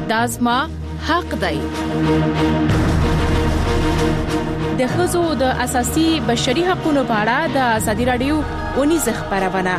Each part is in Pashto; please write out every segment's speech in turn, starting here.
دا زما حق دی. د ښځو د اساسي بشري حقوقو په اړه د ازادي رادیو اونیزه خبرونه.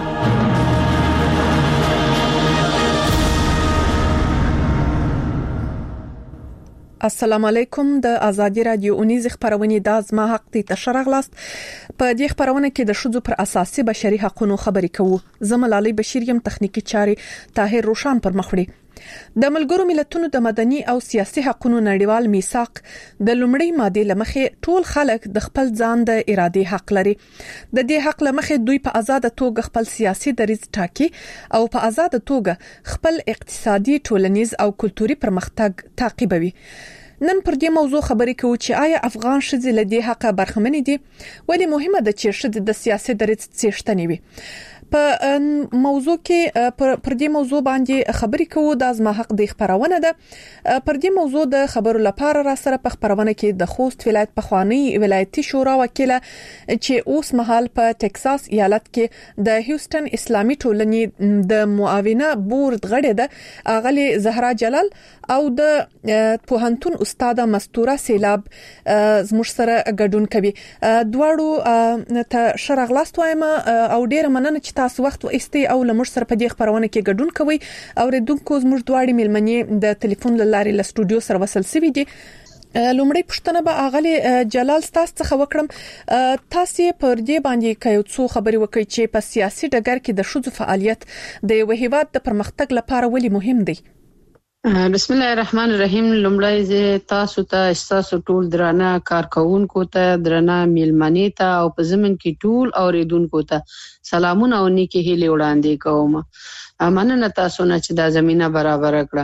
السلام علیکم. د ازادي رادیو اونیزه خبرونه د ازما حق ته تشرغلاست. په دې خبرونه کې د ښځو پر اساسي بشري حقوقو خبرې کوو. زملالي بشیر یم، تخنیکی چاري طاهر روشان پر مخ وړي. د ملګرو ملتونو د مدني او سیاسي حقوقو نړیوال میثاق د لومړی ماده لمخې ټول خلک د خپل ځان د ارادي حق لري. د دې حق لمخې دوی په آزاد توګه خپل سیاسي دریځ ټاکي او په آزاد توګه خپل اقتصادي، ټولنیز او کلتوري پرمختګ تعقیبوي. نن پر دې موضوع خبرې کوو چې آیا افغان ښځې له دې حق برخمنې دي؟ ولې مهمه ده چې ښځې د سیاسي دریځ څښتنې وي؟ په موضوع کې پر دې موضوع باندې خبرې کوو. د ازما حق د خبرونه ده. پر دې موضوع د خبرو لپاره را سره په خبرونه کې د خوست ولایت پخوانی ولایتي شورا وکیله چې اوس مهال په ټکساس ایالت کې د هیوستن اسلامي ټولنې د معاونة بورډ غړې ده، اغلی زهرا جلال، او د پوهنتون استاده مستوره سیلاب زموږ سره ګډون کوي. دواړو ته شرغلاست وایم او ډیر مننه چې تاسو وخت واستي او لمر سره په دې خبرونه کې ګډون کوي. اوریدونکو زموږ دواړي ملمنې د ټلیفون لارې له سټوډیو سره وصل سوي دي. لومړی پښتنه به اغلی جلال تاسو څخه وکړم. تاسو پر دې باندې کوي څو خبرې وکړي چې په سیاسي ډګر کې د ښځو فعالیت د یو هیواد د پرمختګ لپاره ولې مهم دی؟ بسم الله الرحمن الرحیم. لومړی زه تاسو ته تاسو ټول درانه کارکونکو ته، درانه میلمنې ته او په زمن کې ټول اوریدونکو ته سلامونه او نیکی هیلې وړاندې کوم. مننه تاسو نه چې دا زمينه برابر کړه.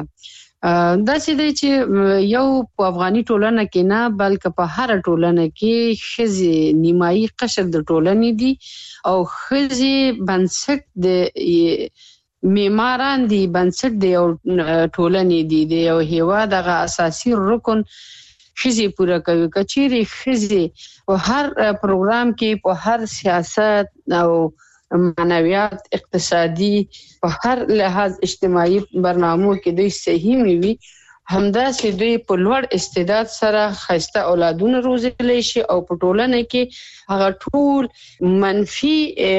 دا چې دی چې یو په افغاني ټولنه کې نه بلکې په هر ټولنه کې ښځې نیمایي قشر د ټولنې دي او ښځې بنسټ د معماران دي، بنسټ د یو ټولنې دي، د یو هیواد هغه اساسي رکن ښځې پوره کوي. کچېرې ښځې په هر پروګرام کې، په هر سیاست او معنویات، اقتصادي، په هر لحاظ اجتماعي برنامو کې دوی صحیح وي، همداسې دوی په لوړ استعداد سره ښایسته اولادونه روزلی شي او په ټولنه کې هغه ټول منفي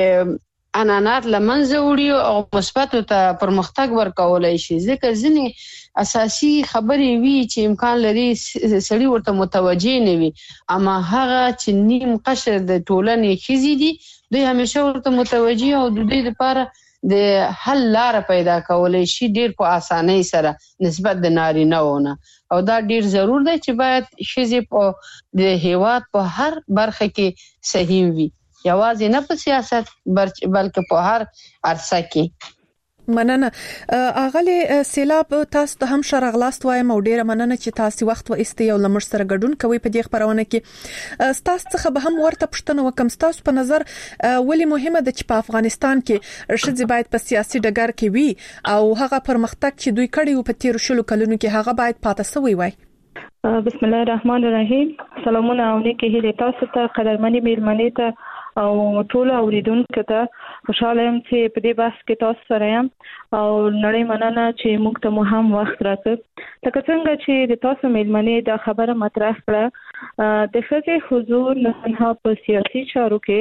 انانات لمنځه وړي او مثبت ته پرمختګ ورکولای شي. ځکه ځینې اساسي خبرې وی چې امکان لري سړي ورته متوجه نه وي، اما هغه چې نیم قشر د ټولنې ښځې دي دوی همیشه ورته متوجه او د دې لپاره د حل لار پیدا کولای شي ډیر په اسانۍ سره نسبت د نارینه‌ونه. او دا ډیر ضرور دی چې باید ښځې په د هیواد په هر برخه کې صحیح وي، یوازې نه په سیاست بلکې په هر عرصه کې. مننه. اغلی سیلاب تاسو ته هم شرغلاست وایم او ډیره مننه چې تاسو وخت واستي او لمر سره ګډون کوي په دې خبرونه کې. تاسو څخه به هم ورته پښتنه وکم، تاسو په نظر ولې مهمه ده چې په افغانستان کې ښځې باید په سیاسي ډګر کې وي او هغه پرمختګ چې دوی کړی او په تیر شلو کلونو کې هغه باید پاتې سوی وای؟ بسم الله الرحمن الرحیم. سلامونه او نیکی هیلې تاسو ته، قدرمنې میلمنې ته او ټول اوریدونکو ته. خوشاله یم چې په دې بحث کې تاسو سره یم او نړۍ مننه چې موږ ته مو هم وخت راکړ. لکه څنګه چې د تاسو میلمنې دا خبره مطرح کړه، د ښځې حضور نه تنها په سیاسي چارو کې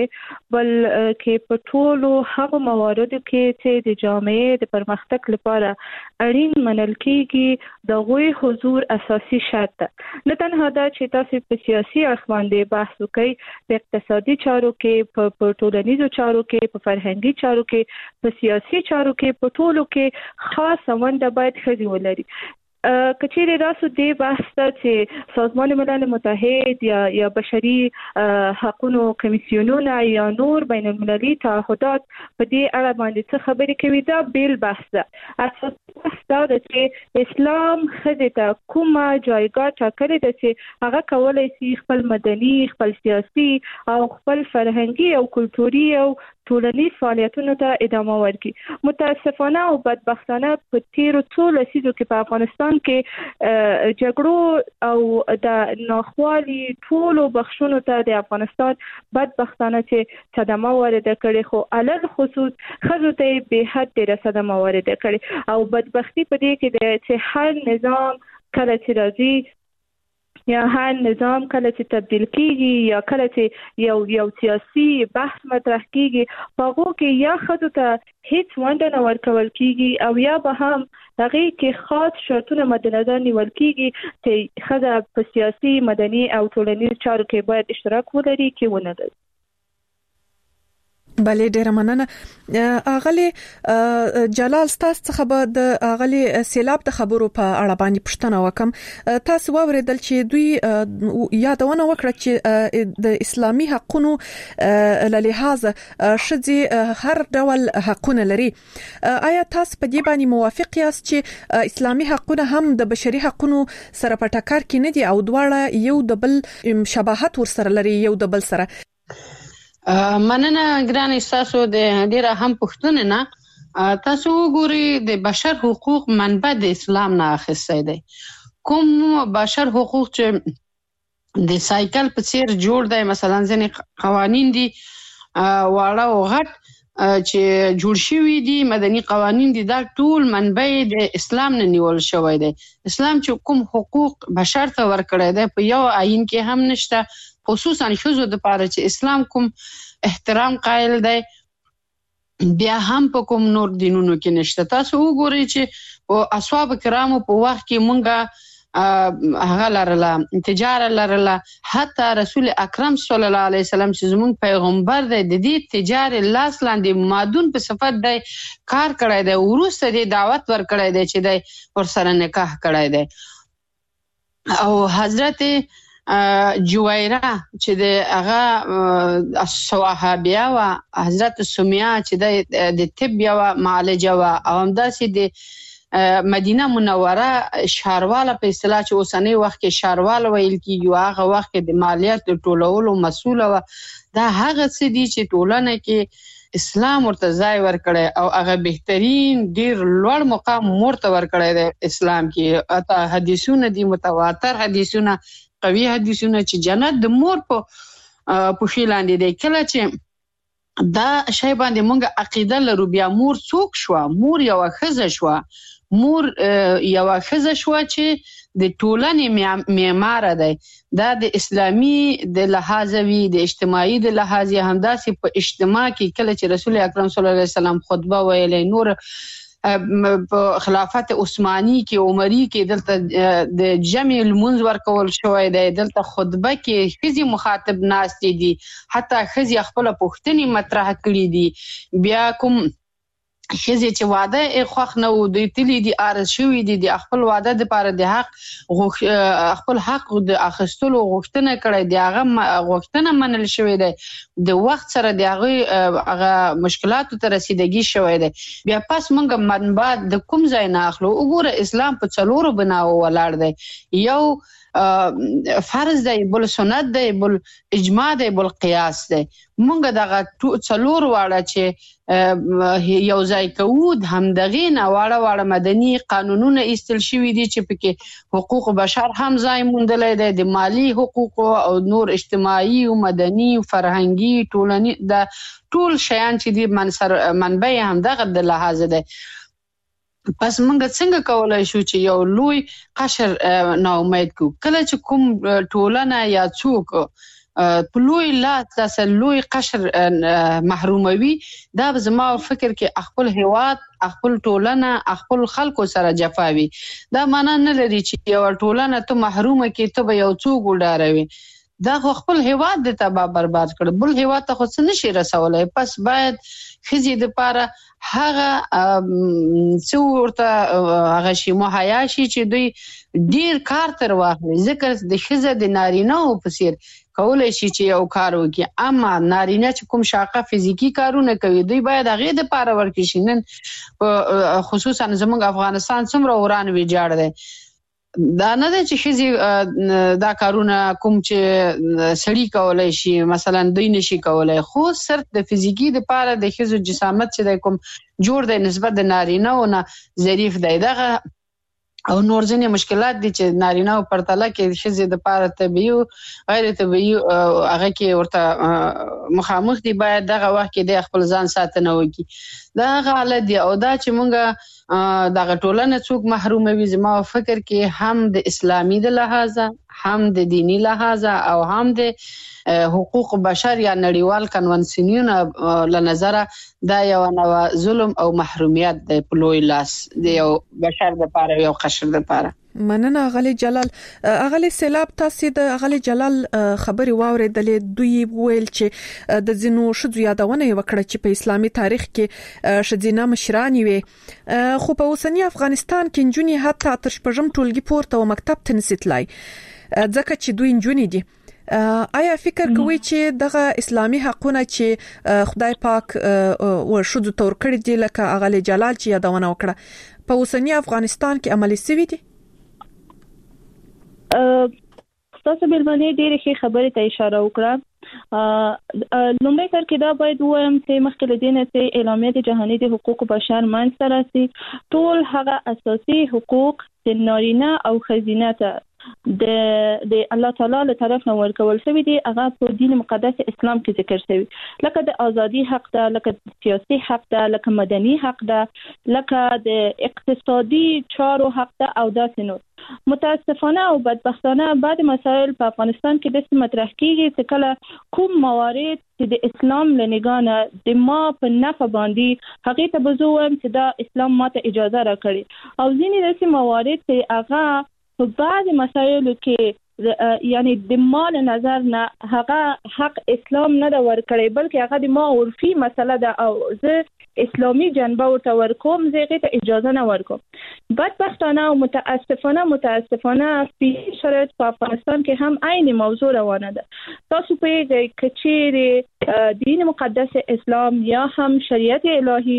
بلکې په ټولو هغو مواردو کې چې د جامعې د پرمختګ لپاره اړین منل کېږي، د غوی حضور اساسي شرط ده. نه تنها دا چې تاسو په سیاسي اړخ باندې بحث وکړئ، په اقتصادي چارو کې، په ټولنیزو چارو کې، په فرهنګي چارو کې، په سیاسي چارو کې، په ټولو کې خاصه ونډه باید ښځې ولري. کچېرې راسو دې بحث ته چې سازمان ملل متحد یا بشري حقوقو کمیسیونونه یا نور بین المللي تعهدات په دې اړه باندې څه خبرې کوي، دا بیل بحث ده. اساس دا ده چې اسلام ښځې ته کومه جایګاه ټاکلې ده چې هغه کولی شي خپل مدني، خپل سیاسي او خپل فرهنګي او کلتوري او ټولنیز فعالیتونو ته ادامه ورکړي. متاسفانه او بدبختانه په تیرو څو لسیزو کې په افغانستان کې جګړو او د ناخوالي ټولو بخښونو ته د افغانستان بدبختانه چې صدمه وارده کړي، خو علل خصوص ښځو ته به حد ډېره صدمه وارده کړي. او بدبختی په دې کې د چې هر نظام کله چې راځي یا هر نظام کله چې تبدیل کیږي یا کله چې یو سیاسي بحث مطرح کیږي، په هغو کې یا ښځو ته هیڅ ونډه نه ورکول کیږي او یا به هم هغې کې خاص شرطونه مد نظر نیول کیږي چې ښځه په سیاسي، مدني او ټولنیز چارو کې باید اشتراک ولري کې ونه لري. بله ډیره مننه. اغلی جلال، تاسو څخه به د اغلی سیلاب د خبرو په اړه باندې پوښتنه وکم. تاسو واوریدل چې دوی یادونه وکړه چې د اسلامي حقوقو له لحاظه ښځې هر ډول حقونه لري. آیا تاسو په دې باندې موافق یاست چې اسلامي حقوقونه هم د بشري حقوقو سره په ټکر کې نه دي او دواړه یو د بل شباهت ورسره لري یو د بل سره؟ مننه ګران تاسو د ډیره هم پوښتنه نه. تاسو وګورئ د بشر حقوق منبع د اسلام نه اخیستی دی. کوم بشر حقوق چې د سایکل په څیر جوړ دی، مثلا ځینې قوانین دي واړه او غټ چې جوړ شوي دي، مدني قوانین دي، دا ټول منبع د اسلام نه نیول شوی دی. اسلام چې کوم حقوق بشر ته ورکړی دی په یو آیین کې هم نشته، خصوصا ښځو دپاره چې اسلام کوم احترام قائل دی بیا هم په کوم نور دینونو کې نشته. تاسو وګورئ چې په اصحاب کرامو په وخت کې مونږه هغه لرله، تجاره لرله، حتی رسول اکرم صلی الله علیه وسلم چې زمونږ پیغمبر دی د دې تجارې لاس لاندې مادون په صفت دی کار کړی دی، وروسته دی دعوت ورکړی دی چې دی ورسره نکاح کړی دی. او حضرت جویره چې د هغه صحابیه و، حضرت سمیه چې د طب یوه معالجه و، او همداسې د مدینه منوره ښارواله په اصطلاح چې اوسنی وخت کې ښارواله ویل کېږي، هغه وخت کې د مالیات د ټولولو مسؤله وه. دا هغه څه دي چې ټولنه کې اسلام ورته ځای ورکړی او هغه بهترین ډیر لوړ مقام ورته ورکړی دی اسلام کې. اته حدیثونه دي، متواتر حدیثونه، قوي حدیثونه چې جنت د مور په پښې لاندې دی. کله چې دا شی باندې مونږ عقیده لرو، بیا مور څوک شوه؟ مور یوه ښځه شوه. مور یوه ښځه شوه چې د ټولنې معماره دی. دا د اسلامي د لحاظه وي، د اجتماعي د لحاظه، همداسې په اجتماع کې کله چې رسول اکرم صلی الله علیه وسلم خطبه ویلې، نور په خلافت عثماني کې، عمري کې دلته د جمع لمونځ ورکول شوی دی، دلته خطبه کې ښځې مخاطب ناستې دي، حتی ښځې خپله پوښتنې مطرح کړي دي. بیا کوم ښځې چې واده یې خوښ نه و، دوی تلي دي، عارض شوي دي، د خپل واده دپاره د حق خپل حق د اخیستلو غوښتنه کړی دی، هغه غوښتنه منل شوې دی، د وخت سره د هغوی هغه مشکلاتو ته رسیدګي شوی دی. بیا پس موږ منبع د کوم ځای نه اخلو؟ وګوره اسلام په څلورو بناو ولاړ دی. یو فرض دی، بل سنت دی، بل اجماع دی، بل قیاس دی. موږ دغه څلور واړه چې یو ځای کوو، د همدغې نه واړه واړه مدني قانونونه ایستل شوي دي چې پکې حقوق بشر هم ځای موندلی دی، د مالی حقوقو او نور اجتماعي او مدني او فرهنګي ټولني، د ټول شیان چې دي منبع همدغه د لحاظه دی. پس موږ څنګه کولای شو چې یو لوی قشر ناامید کړو؟ کله چې کوم ټولنه یا څوک په لوی لاس داسې لوی قشر محروموي، دا به زما فکر کې خپل هیواد، خپل ټولنه، خپل خلکو سره جفا وي. دا معنا نه لري چې یو ټولنه ته محرومه کې ته به یو څوک وډاروي. دا خو خپل هیواد د تباہ برباد کړ، بل هیواد ته خو څه نشي رسولی. پس باید ښځې دپاره هغه څه ورته هغه شي مهیا شي چې دوی ډیر کار تر واخلي، ځکه د ښځه د نارینه‌و په څیر کولی شي چې یو کار وکړي، اما نارینه چې کوم شاقه فزیکي کارونه کوي دوی باید هغې دپاره ورکړي شي. نن خصوصا زموږ افغانستان څومره وران ویجاړ دی، دا نه ده چې خزي دا کارونه کوم چې سړی کولای شي مثلا دوی نشي کولای، خو صرف د فزیکی د پاره د خزو جسامت چې د کوم جوړ د نسبت د نارینه او نه ظریف دی دغه او نور ځینې مشکلات دي چې نارینه او پرتله کې خزي د پاره طبيعي غیر طبيعي هغه کې ورته مخامخ دي، باید دغه وخت کې د خپل ځان ساتنه وکړي. دا حالت دی او دا چې مونږه دغه ټولنه څوک محروموي زما فکر کې هم د اسلامي د لحاظه هم د دینی لحاظه او هم د حقوق بشر یا نړیوال کنونسیونونو له نظره دا یو نوع ظلم او محرومیت د پلوی لاس د یو بشر د پاره یو قشر د پاره. مننه غلی جلال. غلی سیلاب تاسو د غلی جلال خبري واوریدلې، دوی ویل چې د زینو شذو یادونه وکړه چې په اسلامي تاریخ کې شذینه مشران وي، خو په اوسنی افغانستان کې نجونی حتی تر شپږم ټولګي پورته او مکتب ته نسیتلای ځکه چې دوی نجونی دي. آیا فکر کوي چې دغه اسلامي حقونه چې خدای پاک او شذو تور کړی دي لکه غلی جلال چې یادونه وکړه په اوسنی افغانستان کې عملي شوي دي؟ تاسو بلبنې ډېرې ښې خبرې ته اشاره وکړه. لومړی کار کې دا باید ووایم چې مخکې له دې نه چې اعلامیه د جهاني د حقوقو بشر منځته راسي، ټول هغه اساسي حقوق د نارینه او ښځینه ته د الله تعالی له طرف نه ورکول شوی دی، هغه په دین مقدس اسلام کې ذکر شوی، لکه د ازادي حق ده، لکه د سیاسي حق ده، لکه مدني حق ده، لکه د اقتصادي چارو حق ده او داسې نور. متاسفانه او بدبختانه بعد مسائل په افغانستان کې د مطرح کیږي چې کله کوم موارد چې د اسلام له نگاه د ما په نفع باندې هغه ته بزوم چې دا اسلام ماته اجازه راکړي، او ځینې داسې موارد چې هغه په بعض مسایلو کې یعنی د مال نظر نه هغه حق اسلام نه دا ورکړي بلکې هغه د ما عرفي مسله ده او زه اسلامي جنبه ورته ورکوم، زه هغه ته اجازه نه ورکوم. بدبختانه او متاسفانه په شرایط په افغانستان کې هم عین موضوع روانه ده. تاسو په کچېره دین مقدس اسلام یا هم شریعت الهي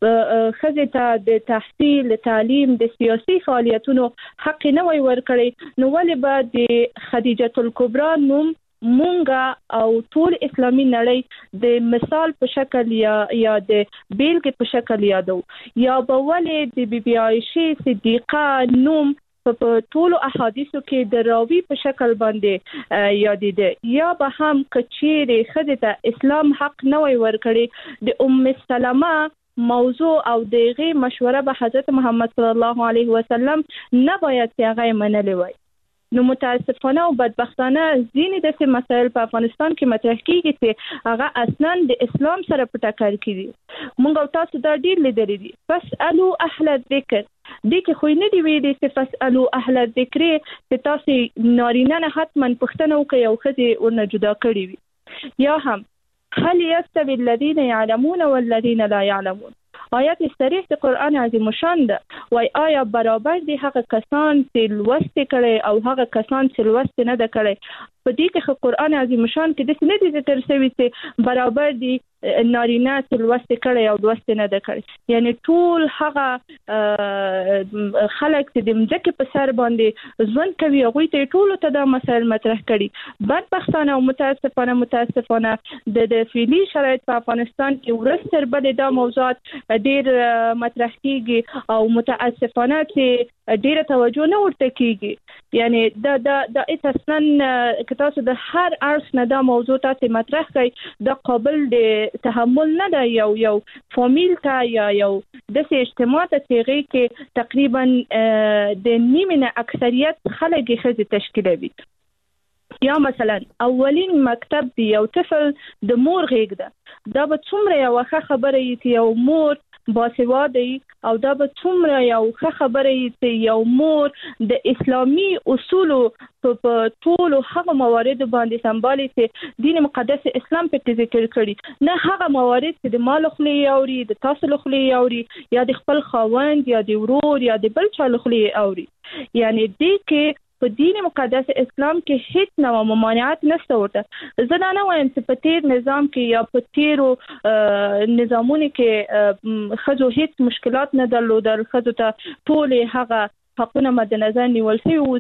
خزه ته د تحصیل، تعلیم، د سیاسي فعالیتونو حق نه وي ورکړي، نو ولې به د خدیجه الکبرى نوم مونږه او ټول اسلامي نړۍ د مثال په شکل یا د بیلګې په شکل یادو، یا به ولې د بیبي عائشه صدیقه نوم په ټولو احادیثو کې د راوی په شکل باندې یادېده، یا به هم کچېره خدای ته اسلام حق نه وي ورکړي د ام سلمہ موضوع او دغه مشوره به حضرت محمد صلی الله علیه وسلم نه باید چې هغه منلې وای. نو متاسفانه او بدبختانه ځینې داسې مسایل په افغانستان کې مطرح کیږي چې هغه اصلا د اسلام سره په ټکر کې دي. موږ او تاسو دا ډیر لیدلي دي. فاسألوا اهل الذکر، دې کې خو نه دی ویلي چې فاسألوا اهل الذکر چې تاسو نارینه نه حتما پوښتنه وکړئ او ښځې ورنه جدا کړي وي، یا هم هل يستوي الذين يعلمون والذين لا يعلمون. آیات صریح د قرآن عظیم شان ده، وای آیا برابر دي هغه کسان چې لوست کړي او هغه کسان چې لوست نه ده کړي؟ په دې کې قرآن عظیم شان کې د سنې ذکر شوی چې برابر دي نارینه چې لوست کړي او لوست نه ده کړي، یعنی ټول هغه خلک چې د مځکې په سر باندې ژوند کوي هغوی ته ټولو ته دا مسایل مطرح کړي. بدبختانه او متاسفانه د فعلي شرایط په افغانستان کې ورځ تر بلې دا موضوعات ډیر مطرح کیږي او متاسفانه چې ډیره توجه نه ورته کیږي. یعنی دا اصلا که تاسو د هر اړخ نه دا موضوع تاسو مطرح کړئ دا قابل د تحمل نه ده. یو فامیل ته یا یو د اجتماع ته چې کې تقریبا د نیمه اکثریت خلک خزي تشکیلوي، یا مثلا اولین مکتب دی یو طفل د مور غېږ ده، دا به څومره یو ښه خبره وي چې یو مور باسواده او دا به څومره یو ښه خبره وي چې یو مور د اسلامي اصولو په ټولو هغه موارد باندې سمبالي چې دین مقدس اسلام په ذکر کړي، نه هغه موارد چې د مال خلی اوري، د تاسو خلی اوري، یا د خپل خاوند یا د ورور یا د بل چا خلی اوري. یعنی دې کې په دین مقدس اسلام کې هیڅ نوع ممانعت نشته ورته. زه دا نه وایم چې په تیر نظام کې یا په تیرو نظامونو کې خزو هیڅ مشکلات نه درلودل، خزو ته ټول هغه حقونه مد نظر نیول شوی و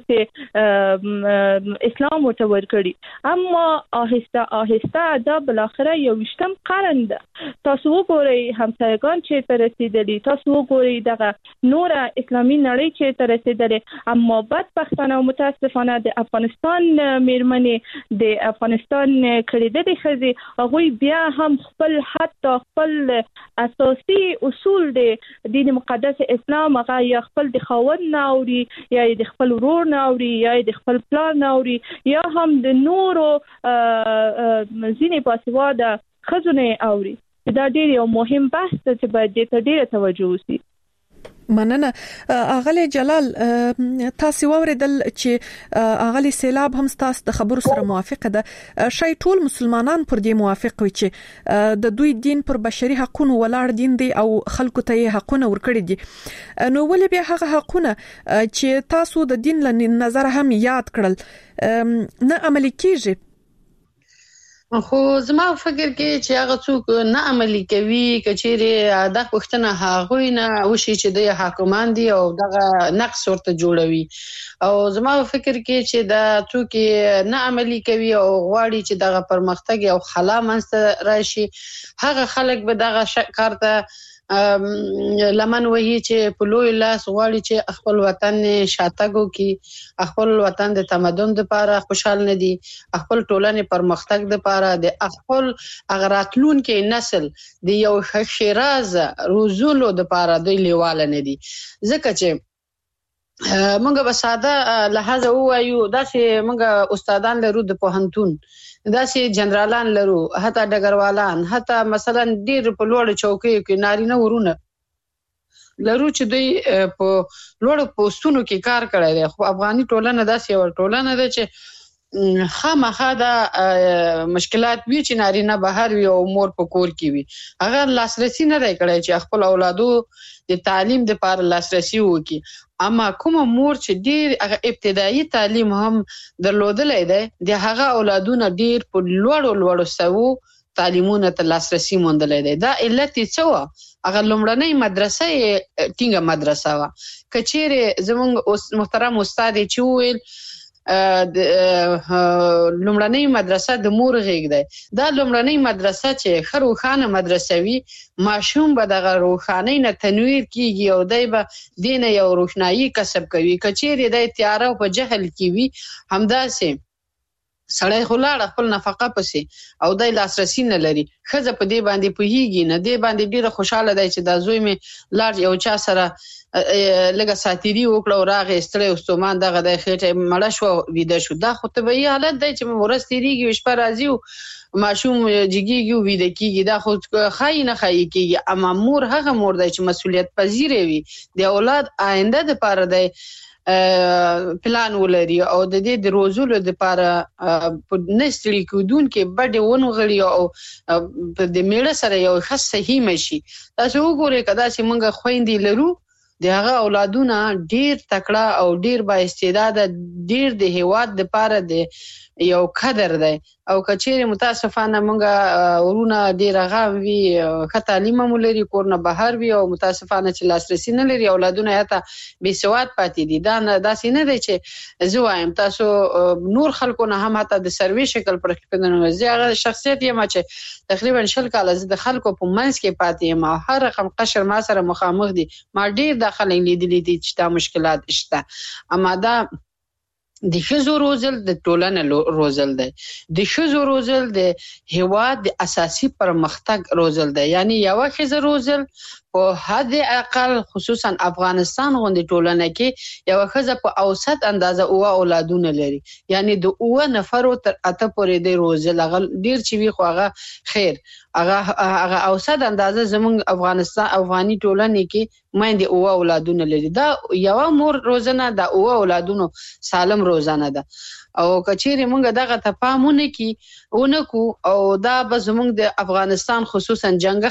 چې اسلام ورته ورکړي، اما آهسته آهسته دا بالاخره 21م قرن ده. تاسو وګورئ همسایگان چې ته رسیدلی، تاسو وګورئ دغه نور اسلامي نړۍ چې ته رسیدلی، اما بدبختانه او متاسفانه د افغانستان میرمنې د افغانستان کړيدلې ښځې هغوی بیا هم خپل حتی خپل اساسي اصول د دین مقدس اسلام هغه یا خپل د خاوند نه اوري، یا د خپل ورور نه اوري، یا د خپل پلار نه اوري، یا هم د نورو ځینې باسواده ښځو نه اوري. دا ډېر یو مهم بحث دی چې باید دې ته ډېره توجه وشي. مننه. اغلی جلال، تاسو ووریدل چې اغلی سیلاب هم تاسو د خبرو سره موافقه ده. شای ټول مسلمانان پر دې موافق وي چې د دوی دین پر بشري حقوقو ولاړ دین دی او خلکو ته حقونه ورکړي دي. نو ولې بیا هغه حقونه چې تاسو د دین له نظر هم یاد کړل نه عملي کیږي؟ خو زما فکر کې چې هغه څوک نه عملي کوي، کچېره د پښتنه هغه نه وشي چې د حکومت دی او دغه نقص ورته جوړوي. او زما فکر کې چې د څوک نه عملي کوي او غواړي چې دغه پرمختګ او خلا منځ راشي، هغه خلک به دغه کار ته لمن وهي چې په لوی لاس غواړي چې خپل وطن شاتګو کې خپل وطن د تمدن لپاره خوشحال نه دي، خپل ټولنې پرمختګ لپاره د خپل اغراتلون کې نسل د یو شیراز روزولو لپاره د لیواله نه دي. ځکه چې موږ به ساده لحاظه وایو دا چې موږ استادان لرو د پوهنتون، داسې جنرالان لرو، حتی ډګروالان، حتی مثلا ډیر په لوړ چوکیو کې نارینه ورونه لرو چې دوی په لوړ پوسټونو کې کار کړی دی. خو افغاني ټولنه داسې یو ټولنه ده چې خامخا دا مشکلات وی چې نارینه بهر وي او مور په کور کې وي، هغه لاسرسي نه دی کړی چې خپل اولادو د تعلیم لپاره لاسرسي وکړي. اما کوم مور چې ډیر هغه ابتدایي تعلیم هم درلودلای دی، د هغه اولادونه ډیر په لوړو سوو تعلیمونو ته لاسرسي موندلای دی. دا علت څه و؟ هغه لومړنۍ مدرسه ټینګه مدرسه و. کچېره زموږ محترم استاد چې ویل لومړنۍ مدرسه د مور غېږ دی. دا لومړنۍ مدرسه چې خروخانه مدرسه وي، ماشوم به دغه روخانه نه تنویر کیږي او دای به دینه یو روښنايي کسب کوي. کچېره د تیاره او په جهل کې وي، همداسې سړی خلاړ خپل نفقه پسې او دای لاسرسي نه لري، خزه په دې باندې پوهیږي نه، دې باندې ډیره خوشاله دی چې دا زوی می لار یو چا سره لګه ساتيري وکړه او راغې استړی استومان دغه د خېټه مړ شو ویده شو. دا خو طبيعي حالت دی چې ورستېږي شپه راځي او ماشوم جګیږي ویده کیږي. دا خو خای نه خای کیږي. اما مور هغه مور دی چې مسؤلیت پذیر وي، د اولاد آینده لپاره دی پلان ولري او د دې د روزولو لپاره په نستړي کودون کې بډې ونغړي او د میړه سره یو خاص صحیح مشي. تاسو وګورئ کدا چې موږ خويندې لرو، د هغه اولادونه ډیر تکړه او ډیر با استعداد، ډیر د هیواد لپاره دی یو قدر دی. او کچېره متاسفانه موږ ورونه ډیر هغه وی ښه تعلیم مولري، کورنه بهر وی او متاسفانه چې لاسرسي نه لري، اولادونه هته بې سواد پاتې دي. دا داسې نه دی چې زه وایم تاسو نور خلکو نه هم هته د سروي شکل پر خپلنه زیاغه شخصیت یم چې تقریبا 20 کال د خلکو په منځ کې پاتې یم. هر رقم قشر ما سره مخامخ دي، ما ډیر داخلي لیدلې دي چې دا مشکلات شته. اما دا د ښځو روزل د ټولنې روزل دی، د ښځو روزل د هیواد د اساسي پرمختګ روزل دی. یعنی یو ښځه روزل په حد اقل خصوصا افغانستان غوندې ټولنه کې یو ښځه په اوسط اندازه او اولادونه لري، یعنی د 9 نفرو تر 8 پورې د روزل هغه ډیر چې وی خو هغه خیر هغه اوسط اندازه زمونږ افغانستان افغاني ټولنه کې مېندې او اولادونه لري. دا یو مور روزنه د او اولادونو سالم روزنه ده. او کچېره موږ دغه ته پامونه کی اونکو او دا به زموږ د افغانستان خصوصا جنگ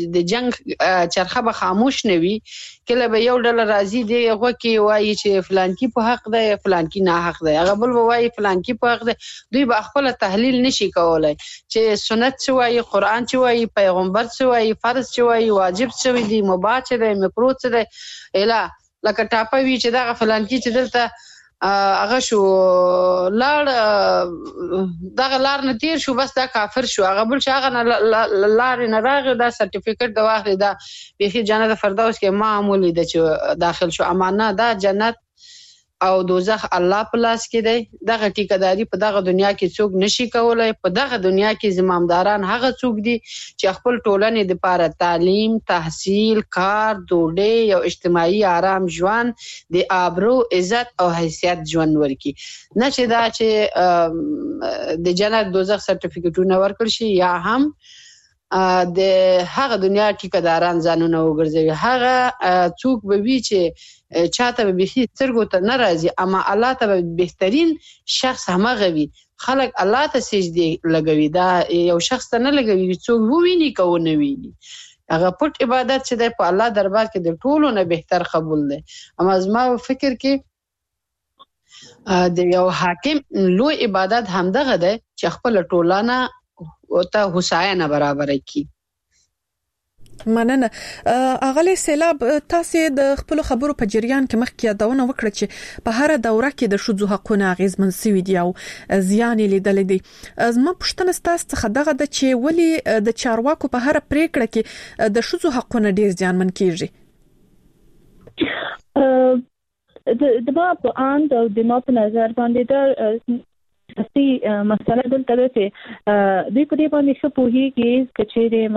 چرخه به خاموش نوي، کله به یو ډول راځي دی هغه کې وایي چې فلان کی په حق ده فلان کی نه حق ده، هغه بل وایي فلان کی په حق ده. دوی به خپل تحلیل نشي کولای چې سنت څه وایي، قران څه وایي، پیغمبر څه وایي، فرض څه وایي، واجب څه وایي، مباح څه ده، مکروه څه ده. اله لکه ټاپه وی چې دا فلان کې چې دلته هغه شو لار دغه لار نه تیر شو بس دا کافر شو هغه بل چې هغه لار نه راغی دا سرټیفیکټ د واخلي دا به جنت فردوس کې معمولی د چې داخل شو امانه دا جنت او دوزخ الله په لاس کې دی دغه ټیکداري په دغه دنیا کې څوک نشي کولای په دغه دنیا کې زمامداران هغه څوک دي چې خپل ټولنې د لپاره تعلیم تحصیل کار ډوډۍ او اجتماعي آرام ژوند د آبرو عزت او حیثیت ژوند ورکي نه چې دا چې د جنت دوزخ سرټیفیکټونه ورکړ شي یا هم د هغه دنیا ټیکداران ځانونه وګرځوي هغه څوک به وی چې چاته به بيخي سترګو ته ناراضي اما الله ته بهترین شخص همغه وي خلک الله ته سجدي لګوي دا یو شخص ته نه لګوي څوک وویني کو نه ویني هغه پټ عبادت چې د په الله دربار کې د ټولو نه بهتر قبول دی اما زما فکر کې د یو حاکم لوی عبادت همدغه دی چې خپل ټولانه او ته حسینه برابر کی مننه اغلی سیلاب تاسو د خپل خبرو په جریان کې مخکې یادونه وکړه چې په هر دوره کې د شذو حقونه غیزمن سوي دي او زیان لیدل دي زما پښتنه تاسو څخه دغه د چې ولی د چارواکو په هر پریکړه کې د شذو حقونه ډیر زیانمن کیږي د ما په اند او د ما په نظر باندې دا اصلي مسله دلته ده چې دوی په دې باندې څه پوهیږي چې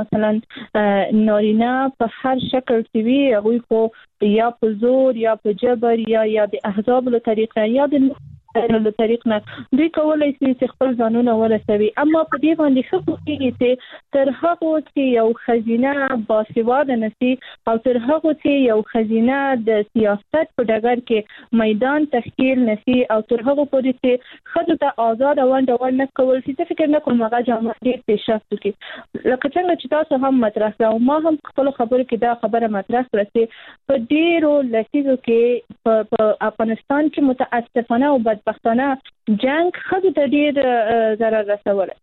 مثلا نارینه په هر شکل کې وي هغوی خو یا په زور یا په جبر یا د احزاب له طریقه یا د له طریق نه دوی کولای شي چې خپل ځانونه ورسوي اما په دې باندې څه پوهیږي چې تر هغه چې یو خزینه باسواده نشي او تر هغه چې یو خزینه د سیاست په ډګر کې میدان تشکیل نشي او تر هغه پورې چې خځو ته آزاد ونډه نه کول شي فکر نه کوم هغه جامع ډیر پیشرفت کوي لکه څنګه چې تاسو هم مطرح کړو ما هم خپل خبرو کې دا خبره مطرح کړه چې په ډیرو لسیزو کې په افغانستان کې متاسفانه او بدبختانه جنگ خځو ته ډیر ضرر رسولی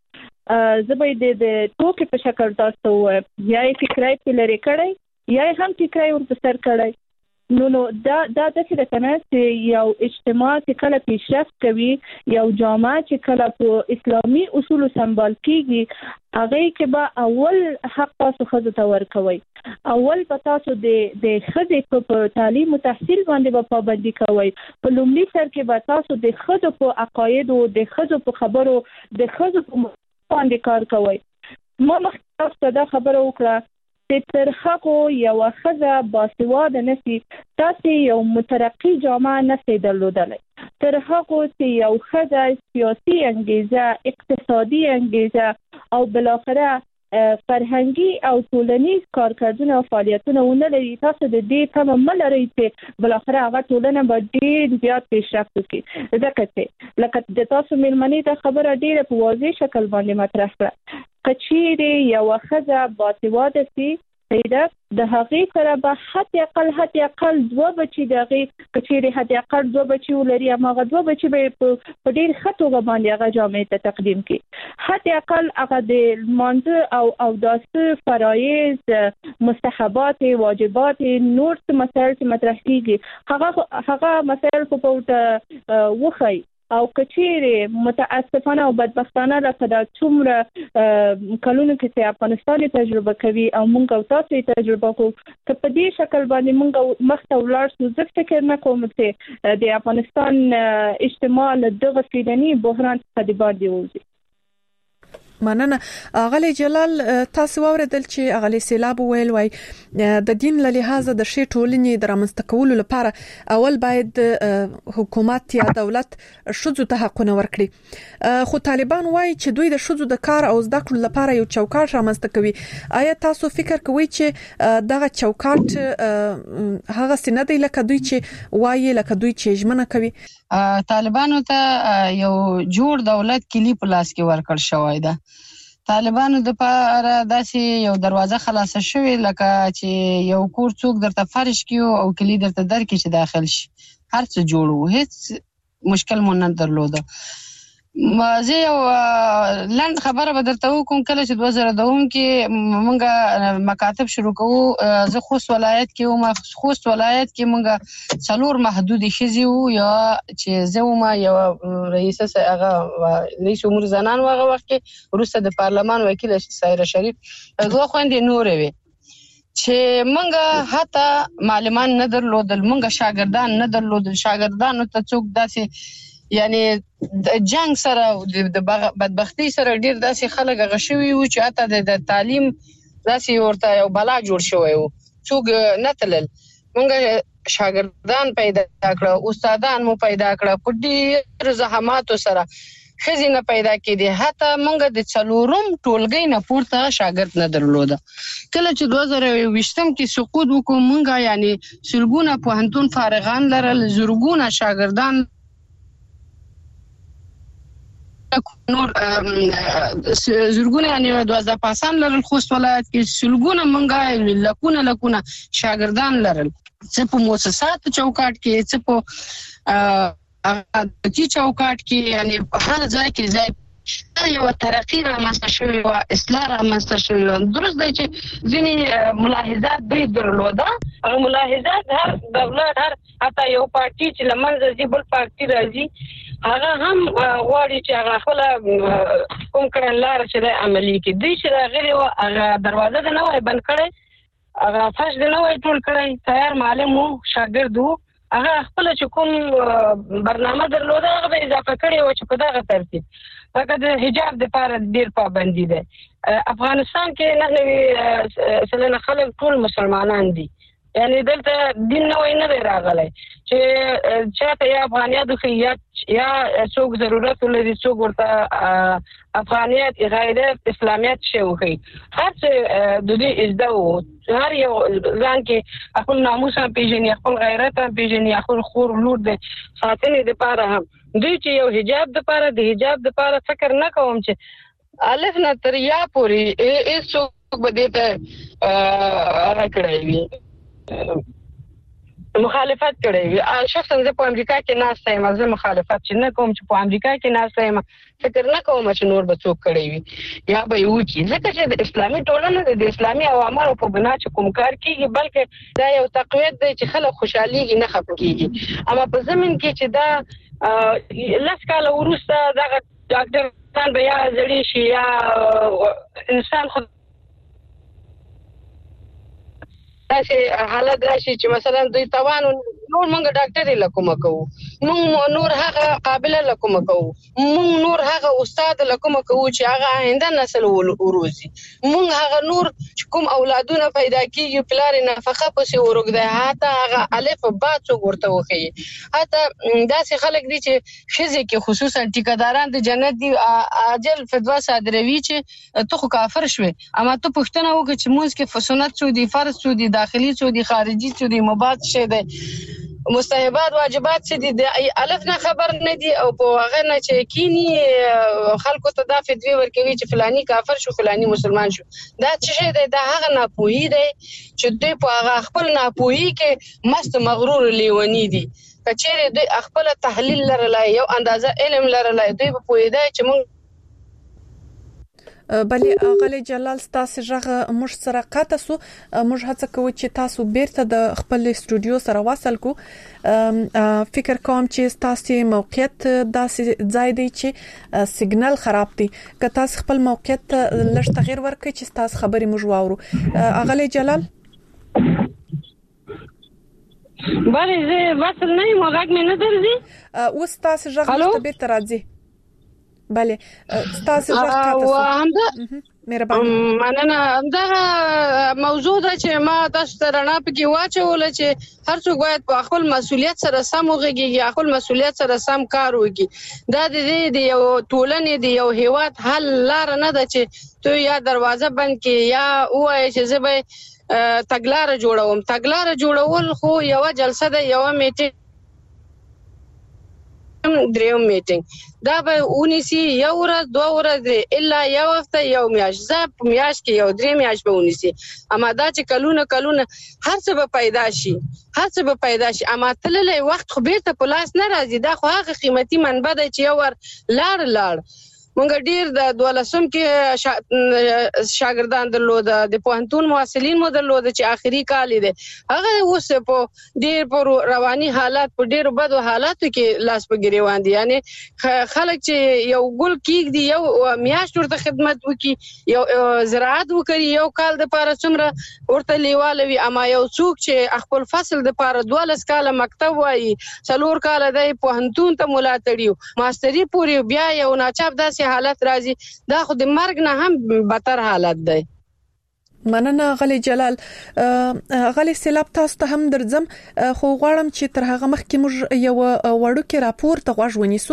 زه به د ټوکې په شکل تاسو یا یې فکرای په لري کړی یا هم فکرای ورته سر کړی نو دا د څه د کنه چې یو اجتماع چې کله پیشرفت کوي یو جامعه چې کله په اسلامي اصول سمبال کیږي هغه کې به اول حق تاسو خځو ته ورکوي اول په تاسو د خځې په تعلیم او تحصیل باندې به پابندي کوي په لومړي سر کې به تاسو د خځو په عقاید او د خځو په خبرو د خځو په باندې کار کوي ما مخکې دا خبره وکړه چې تر هغه یو خزه باسواده نشي تاسو یو مترقی جامعه نشئ درلودلی تر هغه چې یو خزه سیاسي انګیزه اقتصادي انګیزه او بالاخره فرهنګي او ټولنیز کارکردونه او فعالیتونه ونلري تاسو د دې تمه ملري چې بالاخره هغه ټولنه به ډیر زیات پیشرفت وکړي ځکه چې لکه د تاسو مېرمنې ته خبره ډیره په واضح شکل باندې مطرح کړه کچېره یو خزه باسواده سي پیدا د هغې سره به حتی اقل دوه بچي دغه کچېره حتی اقل دوه بچي ولري هغه دوه بچي به په ډیر ښه توګه باندې هغه جامعه ته تقدیم کړي حتی اقل هغه د مانځه او داسې فرایض مستحبات واجبات نور څه مسائل چې مطرح کیږي هغه مسائل په پورته وخی او کچېره متاسفانه او بدبختانه لکه دا څومره کلونو کې افغانستان تجربه کوي او موږ او تاسو تجربه کوو چې په دې شکل باندې موږ مخته ولاړ شو زه فکر نه کوم چې د افغانستان اجتماع له دغه فیدني بحران څخه د باندې وځي مننه اغلی جلال تاسو اوریدل چې اغلی سیلاب ویل وای د دین له لحاظه د شی ټولنې د رامنځته کولو لپاره اول باید حکومت یا دولت شذو ته حقونه ورکړي خو طالبان وای چې دوی د شذو د کار او زده کړو لپاره یو چوکاټ رامنځته کوي آیا تاسو فکر کوئ چې دغه چوکاټ هغه سند لکه دوی چې وایي لکه دوی چې ژمنه کوي طالبانو ته یو جوړ دولت کلی په لاس کې ورکړ شوی ده طالبانو د لپاره داسې یو دروازه خلاصه شوې لکه چې یو کور څوک درته فرش کیو او کلی درته درکې چې داخل شي هر څه جوړو هیڅ مشکل مون نه درلوده زه یو لاند خبره به درته وکم. کله چې 2002 کې مونږه مکاتب شروع کوو، زه خوست ولایت کې وم. خوست ولایت کې مونږه 4 محدود ښځې وو. یا چې زه وم یو رئیسه هغه رئیس امور زنان هغه وخت کې، وروسته د پارلمان وکیل سایره شریف، دوه خويندې نورې وې چې مونږه حتی معلمان نه درلودل، مونږه شاګردان نه درلودل. شاګردانو ته څوک داسې یعنی د جنگ سره د بدبختی سره ډیر داسې خلک غشوي وو چې حتی د تعلیم داسې ورته یو بلا جوړ شوی وو، څوک نه تلل. مونږ شاګردان پیدا کړو، استادان مو پیدا کړو، په ډیر زحماتو سره خزینه پیدا کړي. حتی مونږ د 4 ټولګي نه پورته شاګرد نه درلوده. کله چې 2020 کې سقوط وکړو، مونږ یعنی سلګونه پوهنتون فارغان لرل، زرګونه شاګردان نور زرګونه یعنی 12 پاسان لرل. خوست ولایت کې سلګونه مونږه لکونه شاګردان لرل، څه په مؤسسات چوکاټ کې، څه په اقتصادي چوکاټ کې، یعنی په هر ځای کې یو ترقی رامنځته شوی و، اصلاح رامنځته شوی و. درست دی چې ځینې ملاحظات دوی درلوده، او ملاحظات هر دولت، هر حتی یو پارټي چې لمنځه ځي بل پارټي راځي، هغه هم غواړي چې هغه خپل کوم کړنلار چې د عملي کې دوی چې راغلي و، هغه دروازه د نه وای بند کړی، هغه فرش د نه وای ټول کړی، تیار معلم وو، شاګرد وو، هغه خپل چې کوم برنامه درلوده هغه به اضافه کړی و چې په دغه ترتیب. فقط د حجاب د لپاره ډیر پابندي ده. افغانستان کې 90% خلک ټول مسلمانان دي، یعنی دلته دین نه دی راغلی چې چاته یا افغانیت خو یا څوک ضرورت لري، څوک ورته افغانیت غیرت اسلامیت شی وخی. هر څه د دې ازده وو، هر یو ځان کې خپل ناموس هم پیژني، خپل غیرت هم پیژني، خپل خور لور د ساتنې لپاره هم. دوی چې یو حجاب د لپاره د حجاب د لپاره فکر نه کوم چې الف نه تر یا پورې هیڅ څوک به دې ته هغه کړی وي، مخالفت کړی وي. شخصا زه په امریکا کې ناسته یم، زه مخالفت چې نه کوم چې په امریکا کې ناسته یم، فکر نه کوم چې نور به څوک کړی وي یا به یې وکړي، ځکه چې د اسلامي ټولنې د اسلامي اوامرو په بنا چې کوم کار کېږي، بلکې دا یو تقویت دی چې خلک خوشحالېږي نه خفه کېږي. اما په ضمن کې چې دا 10 کاله وروسته دغه ډاکټران به یا زړې شي یا انسان خود داسې حالت راشي چې مثلا دوی توان نور مونږ ډاکټر لکومه کوو، مونږ نور هغه قابل لکومه کوو، مونږ نور هغه استاد لکومه کوو چې هغه آینده نسل وروزي، مونږ هغه نور چې کوم اولادونه پیدا کیږي پلار نفقه پسې ورګدي، حتی هغه الف با څو ورته وخی. حتی داسې خلک دي چې خزه کې خصوصا ټیکداران د جنت دی عاجل فتوا صادروي چې ته خو کافر شوي، اما ته پښتنه وکړه چې موږ کې سنت څو دي، فرض څو دي، داخلي څو دي، خارجي څو دي، مباح څه دي، مستحبات واجبات څه دي، د الف نه خبر نه دي، او په هغه نه چې کینی خلکو ته دا فتوی ورکوي چې فلانی کافر شو فلانی مسلمان شو. دا څه دی؟ دا هغه ناپوهی دی چې دوی په هغه خپل ناپوهی کې مست مغرور لیونی دي. کچېره دوی خپل تحلیل لرلای، یو اندازه علم لرلای، دوی په پوهیدای چې موږ بلی اغلی جلال ستاسو ژغه موږ سره قاطه سو، موږ هڅه کوو چې تاسو بیرته د خپل استودیو سره واصل کو. فکر کوم چې تاسو موقعیت داسې ځای دی چې سیګنال خراب دی، که تاسو خپل موقعیت لږ تغییر ورکړئ چې تاسو خبرې موږ واورو. اغلی جلال بله زه وصل نه یم، غږ مې نه درځي. اوس تاسو ژغه ته بیرته راځي. بله تاسو ورته مننه. همدغه موضوع ده چې ما تاسو ته رڼا پکې واچوله چې هر څوک باید په خپل مسؤلیت سره سم وغږیږي، خپل مسؤلیت سره سم کار وکړي. دا د یو ټولنې د یو هیواد حل لار نه ده چې ته یا دروازه بند کړې یا وایې چې زه به تګلاره جوړوم. تګلاره جوړول خو یو جلسه ده، یو میټینګ دریم میټینګ دا به اونیسی یو ورځ 2 ورځې الا یو هفته یو میاشت زه میاشت کې یو 3 میاشت به اونیسی اما دا چې کلونه هر څه به پیدا شي اما تللې وخت خو بیرته په لاس نه راځي دا خو هغه قیمتي منبع ده چې یو ور لاړ مونږ ډیر د 12 کې شاګردان درلود د پوهنتون مواصلین مو درلود چې آخري کال دي هغه اوس په ډیر په رواني حالات په ډیر بدو حالاتو کې لاس په ګریوان دي یعنی خلک چې یو ګل کېږي یو میاشت ورته خدمت وکي یو زراعت وکړي یو کال د پاره څومره ورته لیوالوي اما یو څوک چې خپل فصل د پاره 12 کال مکتب وایي 4 کال د پوهنتون ته ملاتړي ماستری پوری بیا یو ناچاب داسې حالت راځي دا خو د مرګ نه هم بدتر حالت دی مننه غلی جلال غلی سیلاب تاسو ته هم درځم خو غواړم چې تر هغه مخکې موږ یو وړوکی راپور ته غوږ ونیسو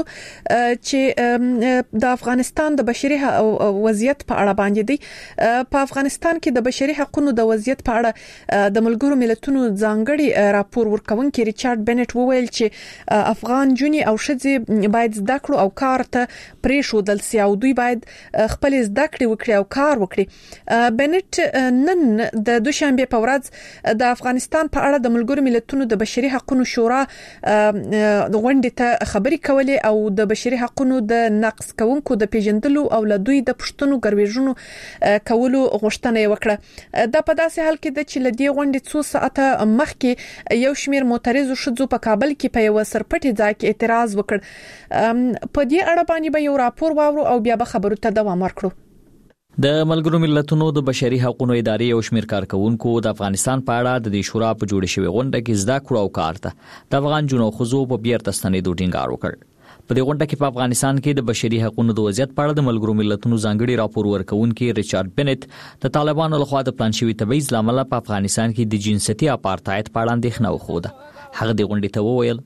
چې د افغانستان د بشري وضعیت په اړه باندې دی په افغانستان کې د بشري حقوقو د وضعیت په اړه د ملګرو ملتونو ځانګړي راپور ورکونکي ریچارډ بنټ وویل چې افغان جونې او ښځې باید زده کړو او کار ته پریښودل سي او دوی باید خپل زده کړې وکړي او کار وکړي بنټ نن د دوشنبه په ورځ د افغانستان په اړه د ملګرو ملتونو د بشري حقوقو شورا غونډه ته خبري کولې او د بشري حقوقو د نقض کوونکو د پیژندلو او له دوی د پښتنو ګرویژونو کولو غوښتنه وکړه د په داسې حال کې د چې له دې غونډې 2 ساعته مخکې یو شمیر معترضو شذو په کابل کې په یو سرپټي ځای کې اعتراض وکړ په دې اړه باندې به یو راپور واورو او بیا به خبرو ته دوام ورکړو د ملګرو ملتونو د بشري حقوقو ادارې او شمیر کارکونکو د افغانستان په اړه د دې شورا په جوړ شوی غونډه کې زده کړو او کار ته د افغان جنو خزو په بیرته ستنېدو ټینګار وکړ په دې غونډه کې په افغانستان کې د بشري حقوقو د وضعیت په اړه د ملګرو ملتونو ځانګړي راپور ورکونکي ریچارډ بنټ د طالبانو لخوا د پلان شوی تبعیض لامل په افغانستان کې د جنسيتي اپارټایډ په اړه اندېښنه وښوده هغه د غونډې ته وویل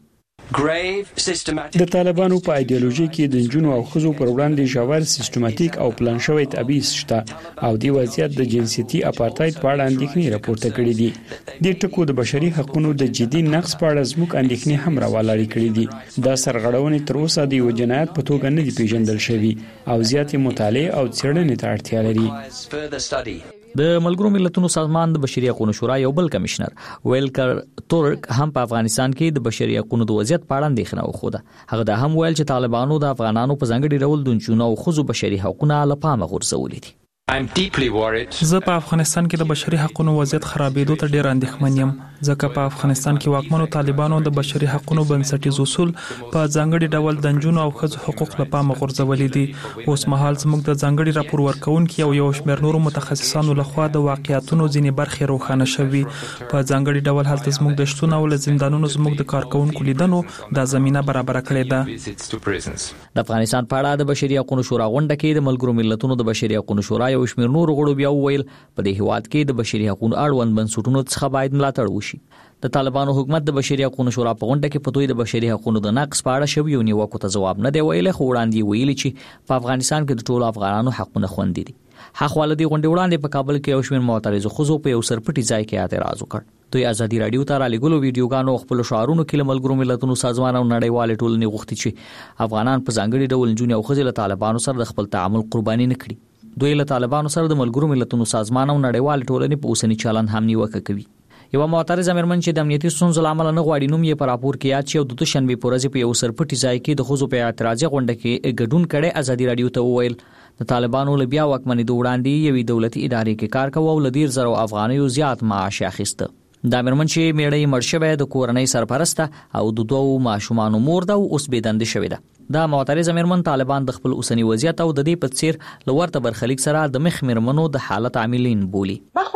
د طالبانو په ایدئولوژي کې د جنونو او خزو پر وړاندې ژور سیستماتیک او پلان شوی تبعیض شته او د وضعیت د جنسيتي اپارټایډ په اړه اندېښنې راپورته کړې دي د ټکو د بشري حقوقو د جدي نقض په اړه زموږ اندېښنې هم راولاړې کړې دي دا سرغړونې تر اوسه د یو جنایت په توګه نه دي پیژندل شوی او زیاتې مطالعه او څېړنې ته اړتیا لري د ملګرو ملتونو سازمان د بشري حقوقو شورا یو بل کمشنر ویلکر تورک هم په افغانستان کې د بشري حقوقو د وضعیت په اړه اندېښنه وښوده هغه دا هم ویل چې طالبانو د افغانانو په ځانګړي ډول د جنونو او خزو بشري حقوقونه له پامه غورځولي دي زه په افغانستان کې د بشري حقوقو وضعیت خرابېدو ته ډېر اندېښمن یم ځکه په افغانستان کې واکمنو طالبانو د بشري حقوقو بنسټیز اصول په ځانګړي ډول د جنونو او خزو حقوق له پامه غورځولي دي اوس مهال زموږ د ځانګړي راپور ورکونکي او یو شمېر نورو متخصصانو لخوا د واقعیتونو ځینې برخې روښانه شوي په ځانګړي ډول هلته زموږ د شتون او له زندانونو زموږ د کارکونکو لیدنو د زمينه برابر کړې ده د افغانستان په اړه د بشري حقوقو شورا غونډه کې د ملګرو ملتونو د بشري حقوقو شورا یو شمېر نور غړو بیا وویل په دې هیواد کې د بشري حقوقو اړوند بنسټونو څخه باید ملاتړ وشي د طالبانو حکومت د بشري حقوقو شورا په غونډه کې په دوی د بشري حقوقو د نقض په اړه شوی نیوکو ته ځواب نه دی ویلي خو وړاندې ویلي چې په افغانستان کې د ټولو افغانانو حقونه خوندي دي حقواله دی غونډه وړاندې په کابل کې یو شمېر معترضو خزو په یو سرپټي ځای کې اعتراض وکړ دوی ازادي رادیو ته را لګولو ویډیوګانو خپل شعارونو کې ملګرو ملتونو سازمان او نړیوال ټولنې غوښتي چې افغانان په ځانګړي ډول جنونو او خزو له طالبانو سره د خپل تعامل قرباني نه کړي دوی له طالبانو سره د ملګرو ملتونو سازمان او نړیوال ټولنې په اوسنی چلن هم نیوکه کوي یو معترض امرمن چې د امنیتي ستونزو لامل نه غواړي نوم یې په راپور کې یاد شي او د دوشنبه په ورځ په یو سرپټي ځای کې د خزو په اعتراضي غونډه کې ګډون کړي ازادي رادیو ته وویل د طالبانو له بیا واکمنۍ د وړاندې یوې دولتي ادارې کې کار کوي او ل 100 افغانیو زیات معاش اخیسته د امرمن چې میړې مرشبه د کورنۍ سرپرسته او د دوو ماشومان مور ده اوس بيدند شوې ده دا معترض امرمن طالبان د خپل اوسنی وضعیت او د دې په څیر لورته برخلیک سره د مخ مرمنو د حالت عاملین بولی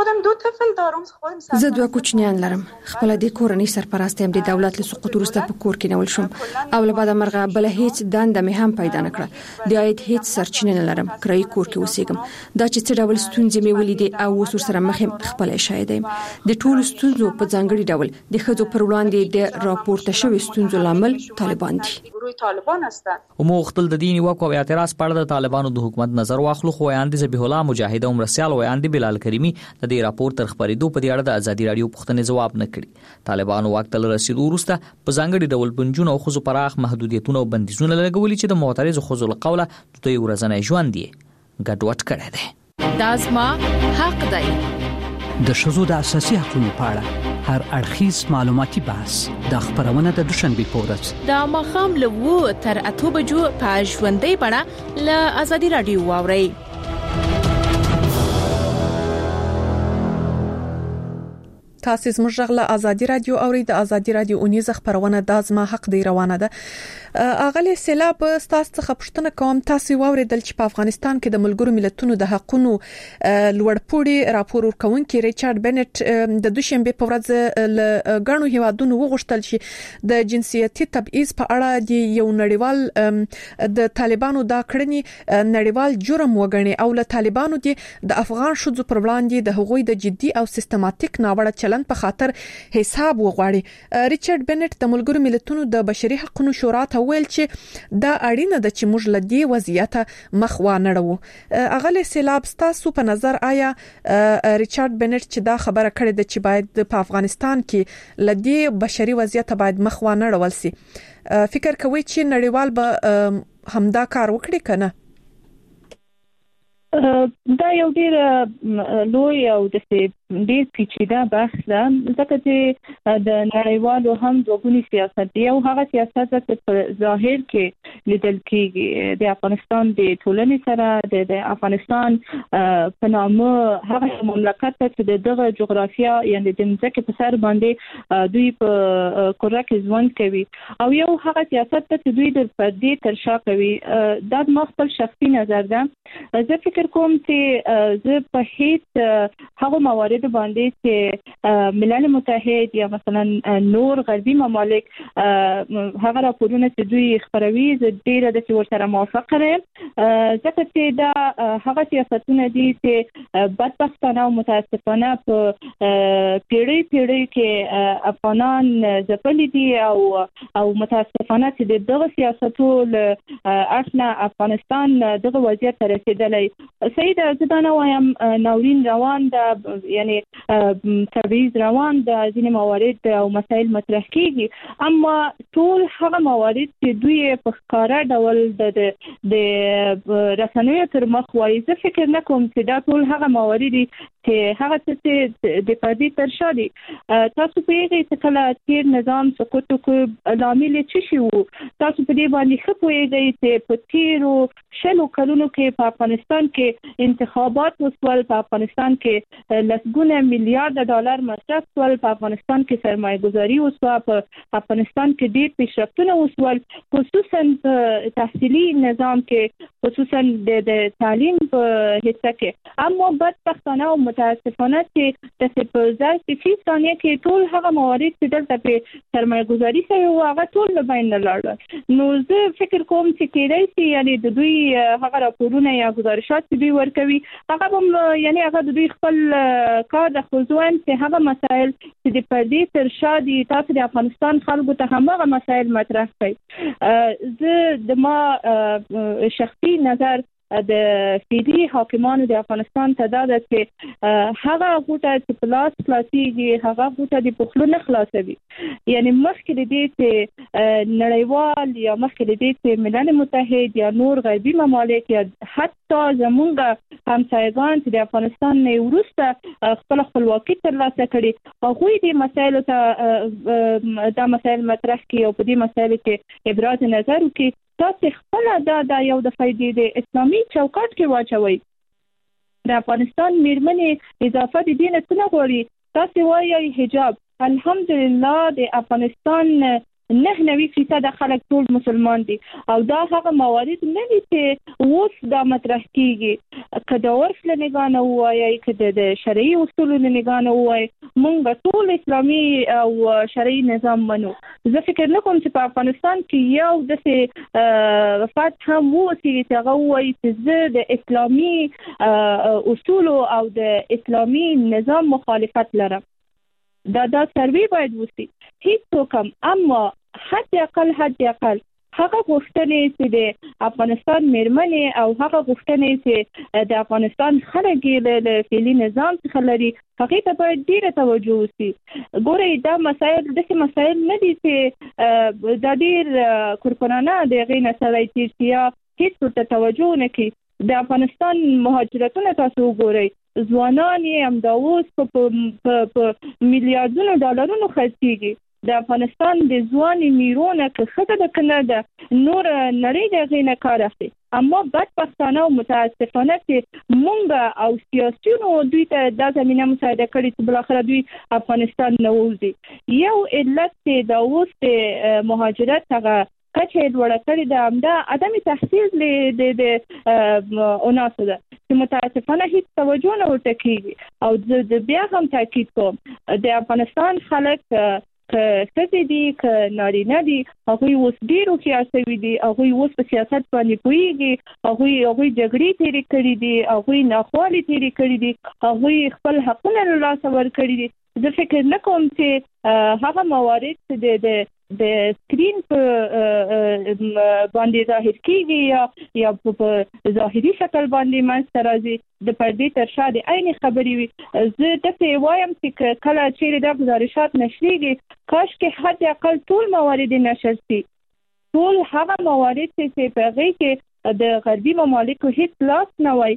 زه دوه کوچنیان لرم خپل د کورنۍ سرپرست هم د دولت له سقوط وروسته په کور کې نول شم او له بعد مرغه بل هیڅ دنده مې هم پیدا نکړه د عاید هیڅ سرچینه نه لرم کرای کور کې اوسېږم دا چې څه ډول ستونزې مې ولیدې او اوس سره مخ خپل شاهد یم د ټولو ستونزو په ځانګړي ډول د خځو پر وړاندې د راپورته شوی ستونزو لامل طالبان دي مو خپل د دیني وکو اعتراض پر د طالبانو د حکومت نظر واخلو خو یاندې ذبیح الله مجاهد عمر سیال و یاندې بلال کریمی د دې راپور تر خبرېدو په اړه د ازادي رادیو پوښتنې جواب نه کړي. طالبانو وخت تل رسیدو وروسته په ځانګړي ډول بنجونه او خزو پراخ محدودیتونه او بندیزونه لګولي چې د معترض خزو القوله د دوی ورځنی ژوند دی ګډوډ کړی دی. دازما حق دی. د شذو د اساسي حقوقو په اړه هر اړخیز معلوماتي بحث د خبرونه د دوشنبه پورز د مخام له تر 8 بجو په ژوندۍ بڼه له ازادي رادیو واوري. تاسو زموږ غږ ازادي رادیو اوري د ازادي رادیو اونیز خبرونه د ازما حق دی روانه ده. اغلی سیلاب تاسو څخه پوښتنه کوم تاسو واوریدل چې په افغانستان کې د ملګرو ملتونو د حقوقو لوړپوړي راپور ورکونکي ریچارډ بنټ د دوشنبه په ورځ له غنو هیوادونو وغوښتل چې د جنسیتي تبعیض په اړه د یو نړیوال د طالبانو دا کړنی نړیوال جرم وګڼي او له طالبانو د افغان شذو پر وړاندې د حقوقي د جدي او سیستماتیک ناوړه چلند په خاطر حساب وغواړي. ریچارډ بنټ د ملګرو ملتونو د بشري حقوقو شورا ته ویل چې دا اړینه ده چې موږ له دې وضعیت مخ وانهړو. اغلی سیلاب تاسو په نظر آیا ریچارډ بنټ چې دا خبره کړې ده چې باید په افغانستان کې له دې بشري وضعیت باید مخ وانهړول سي فکر کوي چې نړیوال به همدا کار وکړي کنه؟ دا یو ډیر لوی او د ډیر پیچیده بحث ده ځکه چې د نړیوالو هم دوګونی سیاست دی او هغه سیاست چې په ظاهر کې لیدل کېږي د افغانستان د ټولنې سره د افغانستان په نامه هغه مملکت چې دغه جغرافیا یعنی د ځمکې په سر باندې دوی په کورا کې ژوند کوي او یو هغه سیاست چې دوی د پردې تر شا کوي دا د خپل شخصي نظر ده. زه فکر کوم چې زه په هیڅ هغه موارد باندې چې ملل متحد یا مثلا نور غربي ممالک هغه راپورونه چې دوی خبروي زه ډیره د ورسره موافقه یم ځکه چې دا هغه سیاستونه دي چې بدبختانه او متاسفانه په پیړۍ کې افغانان ځپلي دي او متاسفانه چې دغه سیاستونه اصلا افغانستان دغه وضعیت ته رسیدلی. سیده زدانه وایم ناورین روان ده یعنی تبعیض روان ده ځینې موارد او مسایل مطرح کیږي اما ټول هغه موارد چې دوی په ښکارا ډول د رسنیو تر مخ وایي زه فکر نه کوم چې دا ټول هغه موارد دي چې هغه څه د پردې تر شا دي. تاسو په یوه چې کله تیر نظام سقوط وکړ لامل څه شي وو تاسو په دې باندې ښه پوهیږئ چې په تیرو شلو کلونو کې په افغانستان کې انتخابات وسول په افغانستان کې لسګونه میلیارډ ډالر مصرف شول په افغانستان کې سرمایه گذاري وسوه په افغانستان کې ډېر پیشرفتونه وسول خصوصا تحصیلي نظام کې خصوصا د تعلیم په حصہ کې اما بدبختانه او متاسفانه چې د 0.0 ثانیه کې ټول هغه موارد چې دلته په سرمایه گذاري شوی او هغه ټول له بین لاړل. نو زه فکر کوم چې کېدای شي یعنی د دوی هغه راپورونه یا گزارشات چې دوی ورکوي هغه هم یعنی هغه د دوی خپل کار د خوځوان چې هغه مسایل چې د پردې تر شا دي تاسو د افغانستان خلکو ته هم هغه مسایل مطرح کړئ. زه د ما شخصي نظر د فیدی حاکمانو د افغانستان تعداد چې هغه غوټه چې پلاس خلاصيږي هغه غوټه د پخلو نه خلاصوي یعنی مخکې د دې چې نړیوال یا مخکې د دې چې ملل متحد یا نور غربي ممالک یا حتی زمونږ همسایگان چې د افغانستان نه وروسته خپل خپلواکي ترلاسه کړي هغوی د مسایلو ته دا مسایل مطرح کړي او په دې مسایلو کې ابراز نظر وکړي تاسو خپل دا یو د فائدې د اسلامي چوکاټ کې واچوي. د افغانستان میرمنې اضافه د دین څخه غواړي تاسو وایي حجاب الحمدلله د افغانستان 99% خلک ټول مسلمان دي او دا هغه موارد نه دي چې اوس دا مطرح کیږي کله ورسله نگاه نه وایي کله د شرعي اصول نه نگاه نه وایي مونږ ټول اسلامي او شرعي نظام منو. زه فکر نه کوم چې په افغانستان کې یو د وفات هم وو چې هغه وایي چې زه د اسلامي اصول او د اسلامي نظام مخالفت لرم. دا سروي باید وسی هیڅ کوم اما حد اقل هغه غوښتنې چې د افغانستان میرمنې او هغه غوښتنې چې د افغانستان خلک له فعلي نظام څخه لري هغه ته باید ډیره توجه وشي. ګورئ دا مسایل داسې مسایل نه دي چې د ډیر کورکورانه د غینه سره تیرتیا هیڅ ورته توجه نه کوي. د افغانستان مهاجرتونه تاسو وګورئ ځوانان یې همدا اوس په میلیارډونو ډالرونو خرڅېږي. د افغانستان د ځواني میرونه که ښځه د کنه ده نور نړۍ د غینه کار اخلي. اما بدبختانه او متاسفانه چې مونږ او سیاسيونو دوی ته د زمينه مساعده کړې چې بل اخر دوی افغانستان نه وځي. یو علت د اوس مهاجرت هغه کچه لوړه کړې ده همدا عدم تحصیل د اوناسو ده چې متاسفانه هیڅ توجه نه ورته کیږي. او د بیا هم تاکید کوم د افغانستان خلک څه دي ک نارینه دي هغه اوس ډیرو کې اسوي دي هغه اوس په سیاست باندې پويږي هغه جګړې تیرې کړې دي هغه ناخوالې تیرې کړې دي هغه خپل حقونه له لاسه ورکړي دي. زه فکر نه کوم چې هغه موارد د سکرین په باندې ظاهر کیږي یا په ظاهري شکل باندې منځته راځي د پردې تر شا د عین خبرې وي. زه داسې وایم چې کله چیرې د گزارشات نشریږي کاش کې حد اقل ټول موارد نشر شي. ټول هغه موارد چې په هغه کې د غربي ممالکو هیڅ لاس نه وای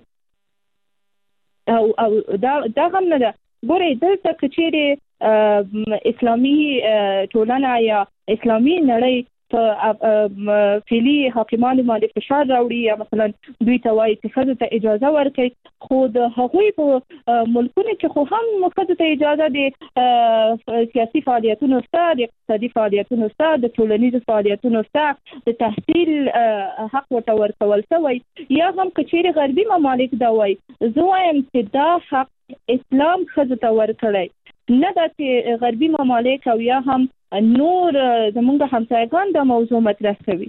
او دا هم نه ده. ګورئ دلته کچېرې اسلامي ټولنه یا اسلامي نړۍ په فعلي حاکمانو باندې فشار راوړي یا مثلا دوی ته وایي چې ښځو ته اجازه ورکړي خو د هغوی په ملکونو کې خو هم ښځو ته اجازه د سیاسي فعالیتونو شته د اقتصادي فعالیتونو شته د ټولنیزو فعالیتونو شته د تحصیل حق ورته ورکول شوی یا هم کچېرې غربي ممالک دا وایي. زه وایم چې دا حق اسلام ښځو ته ورکړی نه ده چې غربي ممالک او یا هم نور زمونږ همسایگان دا موضوع مطرح کوي.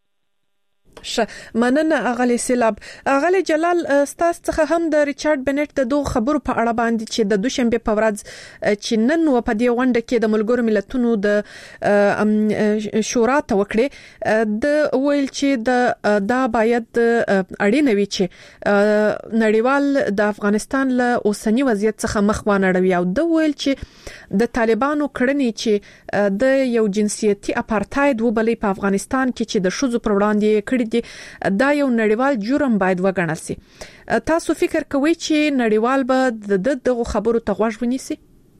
مننه اغلی سیلاب. اغلی جلال ستاسو څخه هم د ریچارډ بنټ د دوه خبرو په اړه باندې چې د دوشنبه په ورځ چې نن و په دې غونډه کې د ملګرو ملتونو د شورا ته وکړي د ویل چې دا باید اړینه وي چې نړیوال د افغانستان له اوسنی وضعیت څخه مخ وانړوي او د ویل چې د طالبانو کړنې چې د یو جنسیتي اپارټاید وبلې په افغانستان کې چې د شذو پر وړاندې کړي دا یو نړیوال جرم باید وګڼل شي. تاسو فکر کوئ چې نړیوال به دغه خبرو ته غوږ ونیسي؟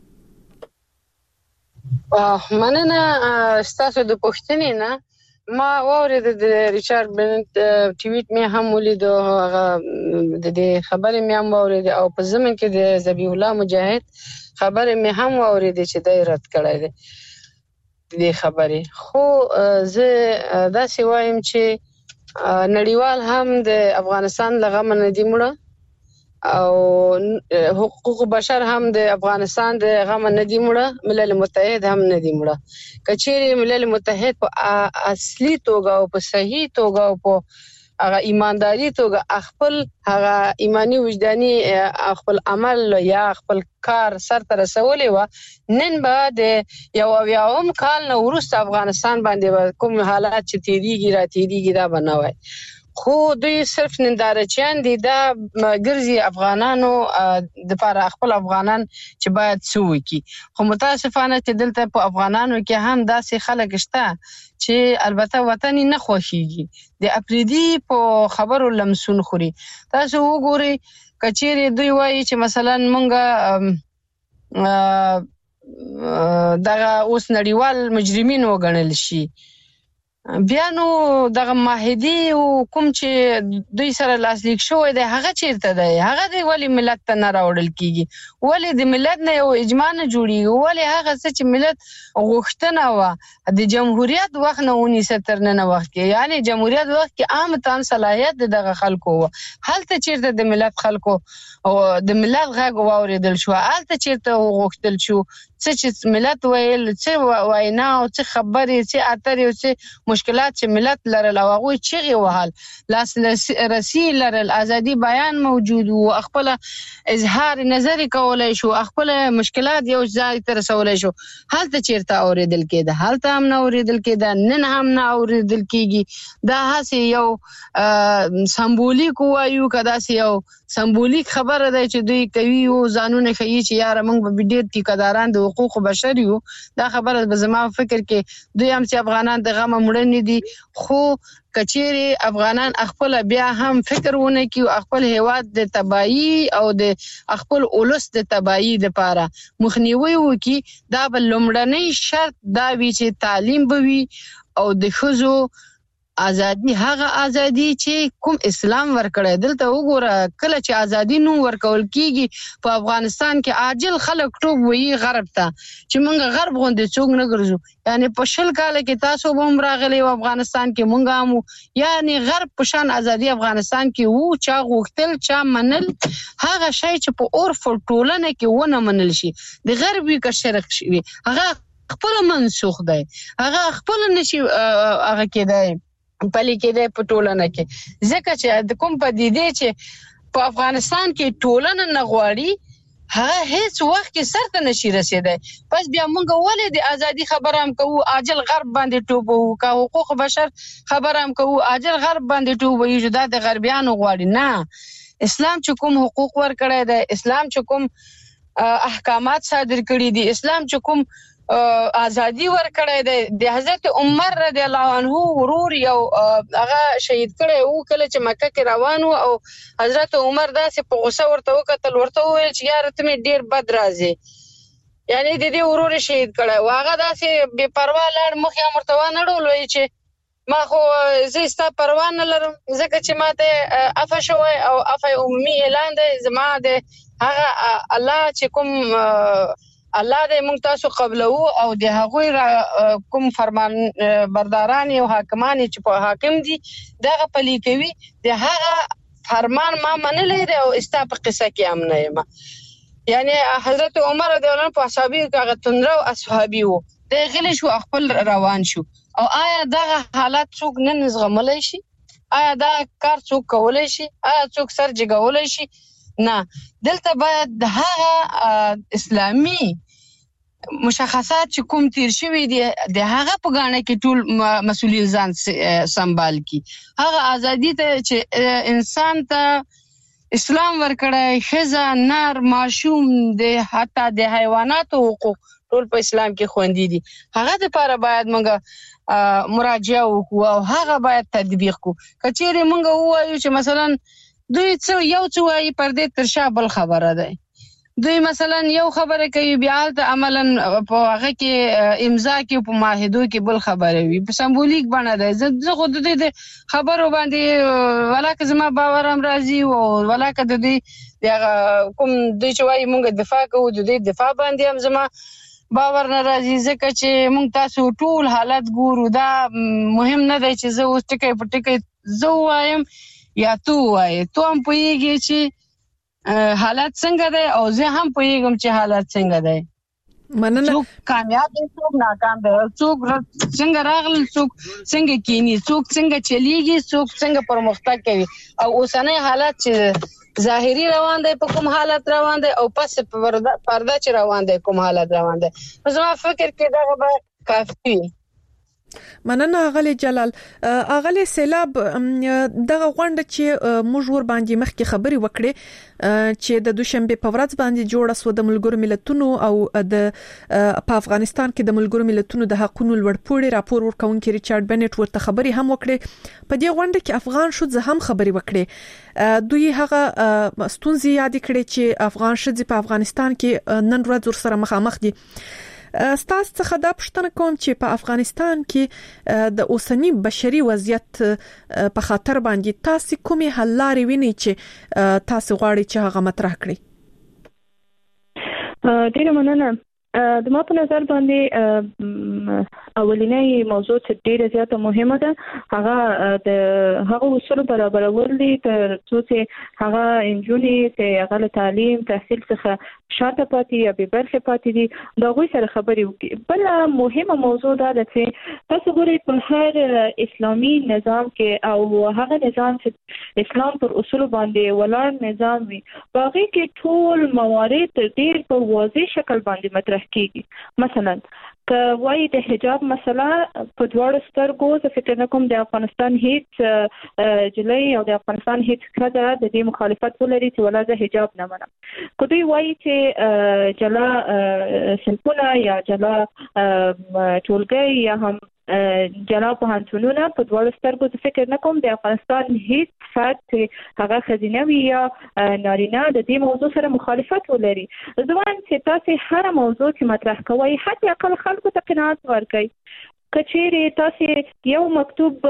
مننه تاسو د پوښتنې نه ما واورید د ریچارډ بنټ ټویټ مې هم ولید هغه د دې خبرې مې هم واورید او په زمن کې د ذبیح الله مجاهد خبرې مې هم واورید چې دا رد کړی دی د دې خبرې. خو زه دا سی وایم چې نړیوال هم د افغانستان لغه من دي مړه او حقوق بشر هم د افغانستان د غم نه دي مړه ملل متحد هم نه دي مړه. کچېرې ملل متحد په اصلي توګه او په صحیح توګه او په هغه ایمانداري توګه خپل هغه ایمانی وجداني خپل عمل یا خپل کار سر ته رسولې و نن به د یو کال نه وروسته افغانستان باندې کوم حالات چې تیریږي را تیریږي دا بنوي. خو دوی صرف نندارچیان دي دا ګرځي افغانانو د لپاره خپل افغانان چې باید سوي کی. خو متاسفانه چې دلته په افغانانو کې هم داسې خلک شته چې البته وطن نه خوښيږي د اپریدي په خبرو لمسون خوري. تاسو وګورئ کچېرې دوی وایي چې مثلا مونږه دغه اوس نړیوال مجرمین وګڼل شي بیا نو دغه معاهدي او کوم چې دوی سره لاسلیک شوی دی هغه چیرته دی هغه دی ولی ملت ته نه راوړل کیږي ولی د ملت نه یو اجماع نه جوړیږي ولی هغه څه چې ملت غوښتنه و د جمهوریت وخت نه 1993 وخت کې یعنی جمهوریت وخت کې عام تن صلاحیت دغه خلکو هلته چیرته د ملت خلکو او د ملت غږ واوریدل شو هلته چیرته غوښتل شو چې ملت ویل چې وینا او چې خبرې چې اترې او چې مشکلات چې ملت لرل او هغه چغي وهال لاس رسی لرل ازادي بیان موجود او خپل اظهار نظر کولای شو خپل مشکلات یو ځای ته رسولای شو حالت چیرته اوریدل کېده حالت هم نه اوریدل کېده نن هم نه اوریدل کېږي دا هسه یو سمبولیک وایو کدا سه یو سمبولیک خبره ده چې دوی کوي او ځانونه کوي چې یار موږ به ډیر ټیکداران د حقوق بشر یو دا خبره به زما فکر کې دوی هم چې افغانان د غم مړنی دي خو کچيري افغانان خپل بیا هم فکر ونه کوي خپل هیواد د تباہي او د خپل اولس د تباہي لپاره مخنیوي وکي دا بل لومړنی شرط دا وی چې تعلیم بوي او د خزو ازادي هغه ازادي چې کوم اسلام ورکړی دلته وګوره کله چې ازادي نو ورکول کیږي په افغانستان کې عاجل خلک ټوب وی غرب ته چې مونږ غرب غوندې څوک نه ګرځو یعنی په شل کال کې تاسو بم راغلي او افغانستان کې مونږ هم یعنی غرب په شان ازادي افغانستان کې وو چا غوښتل چا منل هغه شی چې په اور ټولنه کې ونه منل شي د غربي کا شرق شي هغه خپل منسوخ دی هغه خپل نشي هغه کېدای پلي کېده په ټولنه کې ځکه چې د کوم پدیدې چې په افغانستان کې ټولنه نه غواړي هغه هیڅ وخت کې سرته نشي رسیدای پس بیا مونږ ولې د ازادي خبره هم کوو عاجل غرب باندې ټوبو کا حقوق بشر خبره هم کوو عاجل غرب باندې ټوبو یو جدا د غربیانو غواړي نه اسلام چې کوم حقوق ورکړی دی اسلام چې کوم احکامات صادر کړي دي اسلام چې کوم ازادي ورکړی دی د حضرت عمر رضی الله عنه ورور یو هغه شهید کړي او کله چې مکه کې روان او حضرت عمر داسې په غوسه ورته وکتل ورته وویل چې یار ته مې ډیر بد راځي یعنی د دې ورور شهید کړي او هغه داسې بے پروا لاړ مخ یې مرتوه نه ډولوي چې ما خو زه ستا پروا نه لرم ځکه چې ماته عفو شوی او عفو عمومي اعلان دی زما د هغه الله چې کوم الله دې موږ تاسو قبلو او د هغوی کوم فرمان برداران او حاکمان چې په حاکم دي دغه پلي کوي د هغه فرمان ما منلې دی او استا په قصه کې هم نه یم یعنی حضرت عمر رضی الله عنه په اصحابي هغه تندرو اصحابي وو د غلی شو خپل روان شو او آیا دغه حالت څوک نن زغملای شي آیا دا کار څوک کولای شي آیا څوک سر جګولای شي نه دلته باید د هغه اسلامي مشخصات چې کوم تیر شوی دي د هغه په غاڼه کې ټول مسؤلیت ځان سنبال کی هغه ازادي ته چې انسان ته اسلام ورکړی خزه نر ماشوم د حتی د حیواناتو حقوق ټول په اسلام کې خوندي دي هغه لپاره باید موږ مراجعه وکړو او هغه باید تطبیق کو کچېره موږ وایو چې مثلا دوی یو څه وایي پر دې ترشا بل خبره ده دوی مثلا یو خبره کوي بیا د عملاً په هغه کې امضا کې په معاهدو کې بل خبره وي په سمبولیک باندې ده زه خو د دې خبرو باندې ولاکه زما باور هم راځي او ولاکه د دې کوم دوی چې وایي موږ دفاع کوو د دې دفاع باندې هم زما باور نه راځي ځکه چې موږ تاسو ټول حالت ګورو دا مهم نه دی چې زه اوس ټکی په ټکی زه وایم یا تو وایې تو هم پوهیږي چې حالت څنګه دی او زه هم پوهیږم چې حالت څنګه دی مننه څوک کامیاب دي څوک ناکام دي څوک څنګه راغل څوک څنګه کینی څوک څنګه چلیږي څوک څنګه پرمختګ کوي او اوسنۍ حالت چې ظاهري روان دی په کوم حالت روان دی او پس پرده چې روان دی کوم حالت روان دی زما فکر کې دا به کافي مننه اغلی جلال اغلی سیلاب دغه غونډه چې موږ ور باندې مخکې خبري وکړې چې د دوشنبه په ورځ باندې جوړه سو د ملګرو ملتونو او د په افغانستان کې د ملګرو ملتونو د حقوقو لوړپوړي راپور ورکونکي ریچارډ بنټ ورته خبري هم وکړي په دې غونډه کې افغان شوځ هم خبري وکړي دوی هغه ستونزې یاد کړي چې افغان شوځ په افغانستان کې نن ورځ سره مخامخ دي ستاسو څخه دا پوښتنه کوم چې په افغانستان کې د اوسنی بشري وضعیت په خاطر باندې تاسو کومې حل لارې وینئ چې تاسو غواړئ چې هغه مطرح کړئ ډیره مننه د ما په نظر باندې اولینی موضوع چې ډیره زیاته مهمه ده هغه د هغه اصول برابرول دي تر څو چې هغه انجونی چې هغه تعلیم تحصیل څخه شاته پاتې یا به برخه پاتې دي دا غوي سره خبرې وکړي. بل مهمه موضوع ده چې تاسو ګورئ په هر اسلامي نظام کې او هغه نظام چې اسلام پر اصول باندې ولاړ نظام وي باقي کې ټول موارد ډیر په واضح شکل باندې مطرح کیږي. مثلا که وایي د حجاب مسله په دواړو سترګو زه فکر نه کوم د افغانستان هیڅ جلۍ او د افغانستان هیڅ ښځه د دې مخالفت ولري چې ولا زه حجاب نه منم. که دوی وایي چې جلا صنفونه یا جلا ټولګي یا هم جلا پوهنتونونه په دواړو سترګو زه فکر نه کوم د افغانستان هیڅ فرد چې هغه ښځینه وي یا نارینه د دې موضوع سره مخالفت ولري. ځوان چې تاسو هر موضوع چې مطرح کوئ حتی اقل خلکو ته قناعت ورکړئ. کچېرې تاسو یو مکتوب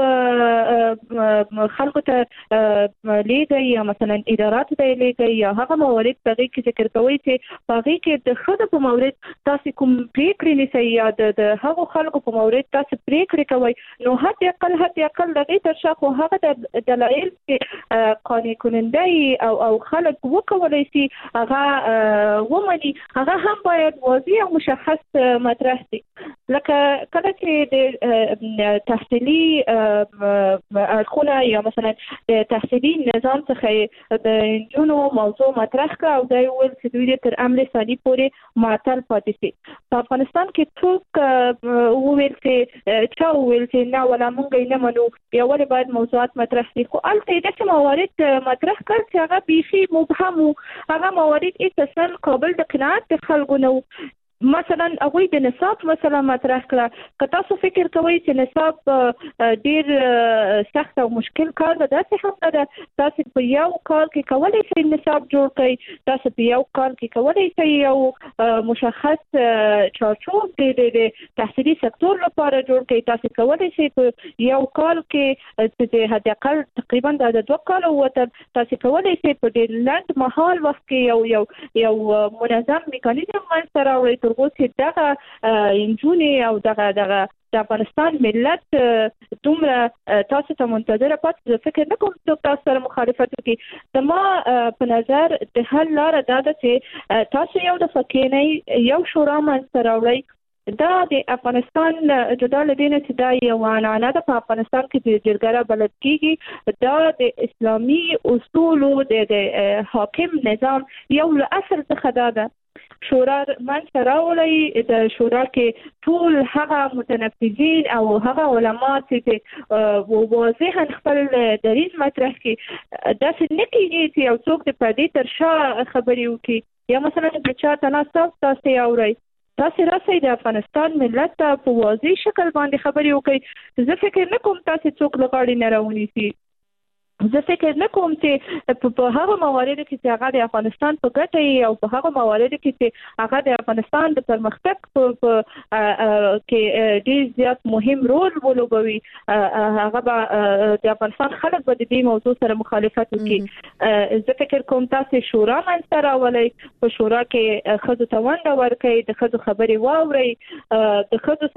خلکو ته لیږئ یا مثلا اداراتو ته لیږئ یا هغه موارد په هغې کې ذکر کوئ چې په هغې کې د ښځو په مورد تاسو کوم پرېکړې نیسئ یا د هغو خلکو په مورد تاسو پرېکړې کوئ نو حتی اقل د هغې تر شا خو هغه د دلایل چې قانع کننده او خلک وکولی شي هغه ومني هغه هم باید واضح او مشخص مطرح شي. لکه کله چې د تحصیلي اړخونه یا مثلا د تحصیلي نظام څخه د نجونو موضوع مطرح کړه او دا ویل چې دوی تر عمل ثاني پورې معطل پاتې شي. په افغانستان کې څوک وویل چې نه ولا مونږ یې نه منو یا ولې باید موضوعات مطرح شي خو هلته یې داسې موارد مطرح کړل چې هغه بیخي مبهم وو. هغه موارد اساساً قابل د قناعت د خلکو نه وو. مثلا هغوی د نصاب مسله مطرح کړه. که تاسو فکر کوئ چې نصاب ډیر سخت او مشکل کار ده داسې هم نه ده. تاسو په یو کال کې کولی شئ نصاب جوړ کړئ. تاسو په یو کال کې کولی شئ یو مشخص چارچوب د تحصیلي سکتور لپاره جوړ کړئ. تاسو کولی شئ په یو کال کې چې حد اقل تقریبا د 2 کالو وته تاسو کولی شئ په ډیر لنډ مهال وخت کې یو منظم میکانیزم منځته راوړئ تر څو چې دغه انجونې او دغه د افغانستان ملت دومره تاسو ته منتظره پاتې. زه فکر نه کوم چې تاسو سره مخالفت وکړي. زما په نظر د حل لاره دا ده چې تاسو یو دفعه کېنئ یو شورا منځته راوړئ. دا د افغانستان جدا له دې نه چې دا یو عنعنه ده په افغانستان کې چې جرګه بلد کېږي دا د اسلامي اصولو د حاکم نظام یو له اصل څخه دا ده. شورا منځته راوړئ. د شورا کې ټول هغه متنفذین او هغه علما چې واضحا خپل دریځ مطرح کړي. داسې نه کېږي چې یو څوک د پردې تر شا خبرې وکړي یا مثلا د چا ته ناست تاسو یې اورئ. تاسو راسئ د افغانستان ملت ته په واضح شکل باندې خبرې وکړئ. زه فکر نه کوم تاسو څوک له غاړې نه راونیسي. زه فکر نه کوم چې په هغه مواردو کې چې هغه د افغانستان په ګټه او په هغه مواردو کې چې هغه د افغانستان د پرمختګ په کې ډېر زیات مهم رول ولوبوي هغه به د افغانستان خلک به د دې موضوع سره مخالفت وکړي. زه فکر کوم تاسو شورا منځته راولئ. په شورا کې ښځو ته ونډه ورکړئ. د ښځو خبرې واورئ. د ښځو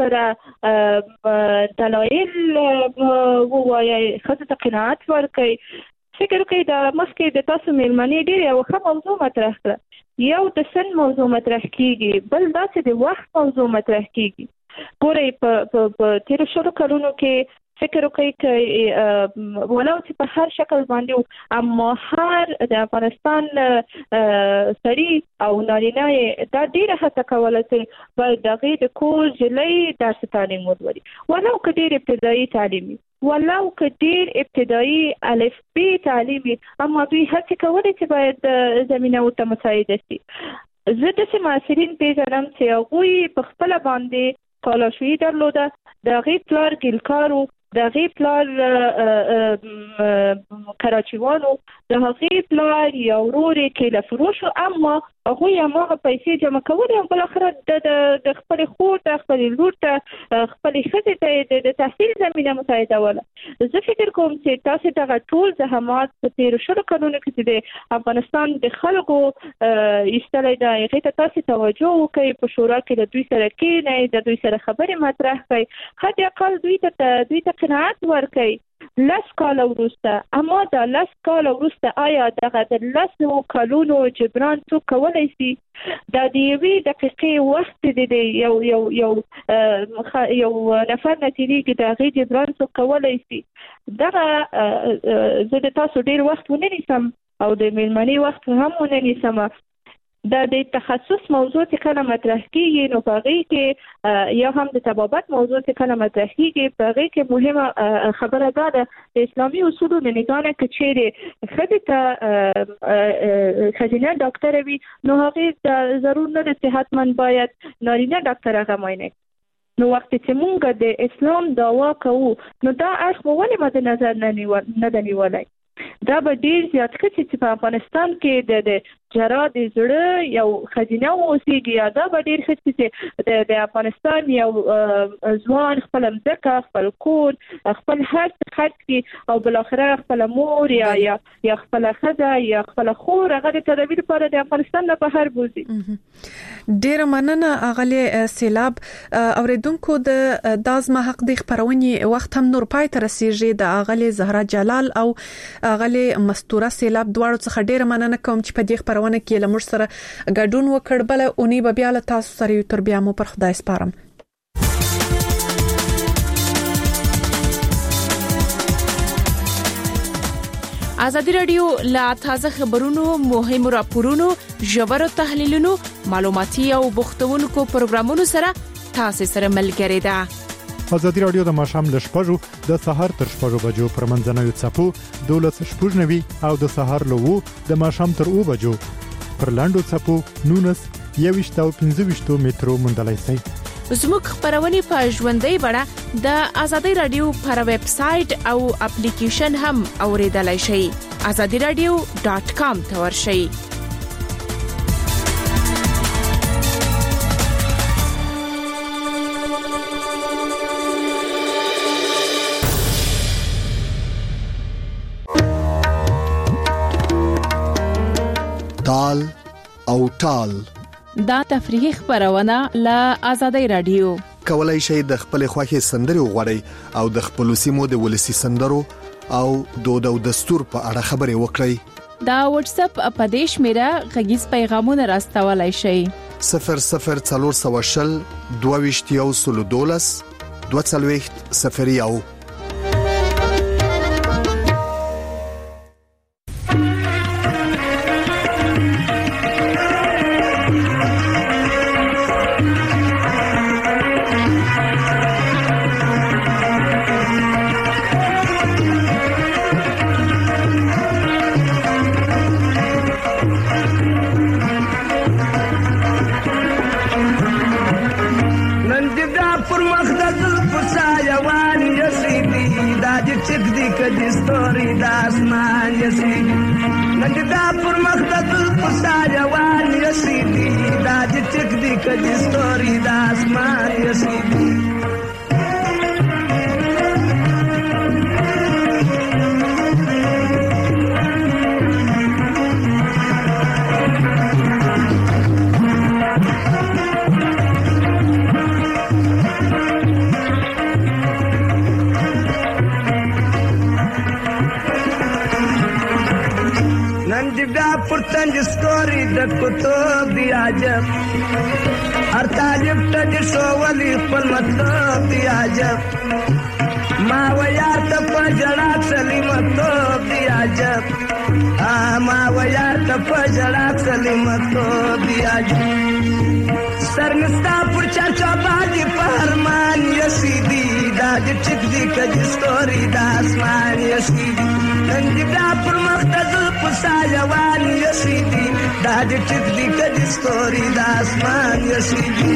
سره دلایل ووایئ. ښځو ته قناعت ورکړئ. فکر کوي دا مخکې د تاسو میلمنې ډېر یو ښه موضوع مطرح کړه. یو د سن موضوع مطرح کیږي بل داسې د وخت موضوع مطرح کیږي. ګورئ په تیرو شلو کلونو کې فکر وکړئ چې ولو چې په هر شکل باندې اما هر د افغانستان سړي او نارینه دا ډېره هڅه کوله چې باید د هغې د کور جلۍ درس تعلیم ولولي ولو که ډېر ابتدایي تعلیم وي ولو که ډېر ابتدایي الف ب تعلیم وي اما دوی هڅې کولې چې باید زمینه ورته مساعده شي. زه داسې محصلین پېژنم چې هغوی په خپله باندې کالاشویي درلوده. د هغې پلار ګیلکار و. د هغې پلار کراچیوان و. د هغې پلار یا ورور یې کیله فروش و. اما هغه یې هغه پیسې جمع کولې او بل اخر د خپل خور ته خپل لور ته خپل خزه ته د تحصیل زمينه مساعده ولا. زه فکر کوم چې تاسو ته ټول زحمات په تیر شلو کلونو کې د افغانستان د خلکو ایستلې دا هغه ته تاسو توجه وکړئ په شورا کې د دوی سره کې نه د دوی سره خبرې مطرح کړئ حتی اقل دوی ته قناعت ورکړئ. لس کال وروسته اما دا لس کال وروسته آیا دغه د لسو کلونو جبران څوک کولای شي؟ دا د یوې دقیقې وخت دی یو نفر نتیجه د هغې جبران څوک کولای شي؟ دغه زه د تاسو ډیر وخت ونه نیسم او د میلمنې وخت هم ونه نیسم. دا د تخصص موضوع چې کله مطرح کیږي نو په هغې کې یا هم د طبابت موضوع چې کله مطرح کیږي په هغې کې مهمه خبره دا ده د اسلامي اصولو د نګاه که چیرې ښځې ته ښځینه ډاکټره وي نو هغې ضرور نه ده چې حتما باید نارینه ډاکټر هغه معاینه. نو وخت چې مونږ د اسلام دعوا کوو نو دا اړخ به ولې مد نظر نه ده نیولی؟ دا به ډیر زیات کچې چې په افغانستان کې د جرا د زړه یو خزینه اوسېږي یا دا به ډیر ښه چې د افغانستان یو ځوان خپل مځکه خپل کور خپل هر څه خرڅ کړي او بالاخره خپل مور یا خپل ښځه یا خپل خور هغه د تداوي لپاره د افغانستان نه بهر بوزي. ډیر مننه اغلی سیلاب. اوریدونکو د دازما حق د خبرونې وخت هم نور پای ته رسیږي. د اغلی زهرا جلال او اغلی مستوره سیلاب دواړو څخه ډیر مننه کوم چې په دې خبرونه کې لمر سره ګډون وکړ. بل اونې به بیا له تاسو سره تر بیا مو پر خدای سپارم. ازادي رادیو لا تازه خبرونو مهمو راپورونو ژورو تحلیلونو معلوماتي او بوختونکو پروګرامونو سره تاسو سره ملګری ده. ازادي رادیو د ماشام ل شپږو د سحر تر شپږو بجو پر منځنوي چپو 12:90 او د سحر له 2 د ماشام تر 2 بجو پر لاندو چپو 19 او 15 مترو مندلای سي. زموږ خبرونه په ژوندۍ بڼه د ازادي رادیو پر ویب سټ او اپلیکیشن هم اوریدلای شئ. azadiradio.com ته ورشئ. تال او تال دا تفریحي خبرونه له ازادي رادیو. کولای شئ د خپل خوښي سندري وغوړئ او د خپل سیمو د ولسی سندرو او دود او دستور په اړه خبري وکړئ. دا واتس اپ اپدیش میرا غږیز پیغامونه راستولای شئ. 0040 22 22 ستوري د کتب دی عجب هر طالب ته شوولي خپل مطلب دی عجب ما ویا ته پجړه سلیمتوب دی عجب ما ویا ته پجړه سلیمتوب دی عجب سرنستا پر چرچا باندې فرمان یسیدی دا د چک دی کج ستوري د اسمان یسیدی ننګدا پر مختزل پسایوان یسیدی دا د چک دی کج ستوري د اسمان یسیدی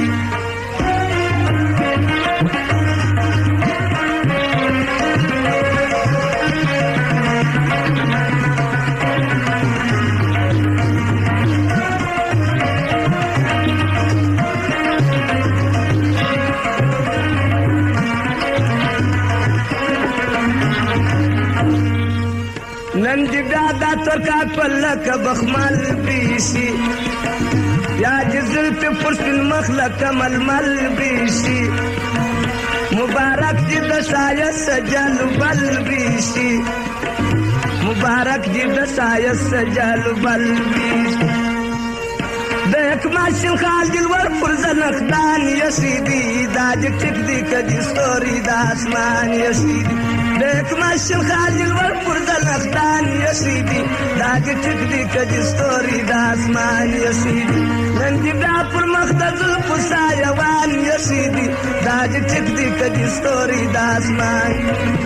نن دی بیا دا ترکا کلک بخمل بیشی یا جزل پی پرسن مخلق ململ بیشی مبارک دی دسایس جل بل بیشی مبارک دی دسایس جل بل بیشی دیکھ ماشن خال دلور پرزنخ دان یسیدی داج ٹک دی کدی ستوری دا اسمان یسیدی دیکھ ماشن خال دلور پرزنخ دان یسیدی داج ٹک دی کدی ستوری دا اسمان یسیدی نندی بیا پر مخدز الپسا یوان یسیدی داج ٹک دی کدی ستوری دا اسمان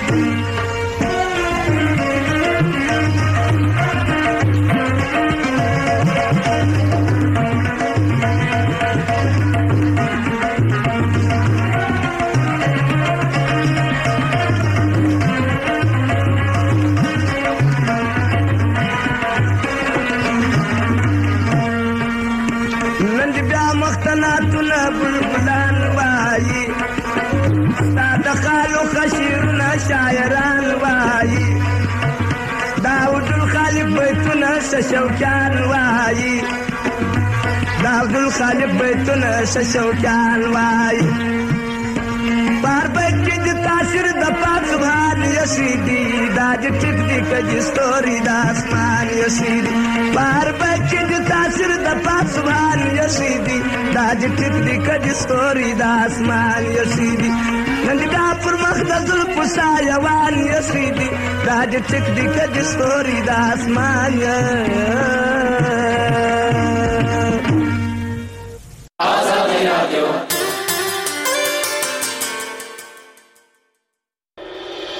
شاعران وایي داود الخالق بیتونه شوکان وایي داود الخالق بیتونه شوکان وایي بار بیت کې د تاثیر د پاک سبحان یسیدی داج ټک دی کجی ستوري د اسمان یسیدی بار بیت کې د تاثیر د پاک سبحان یسیدی داج ټک دی کجی ستوري د اسمان یسیدی نن دا پر مخدز الپسا یوان یسیدی داج ټک دی کجی ستوري د اسمان آزادی رادیو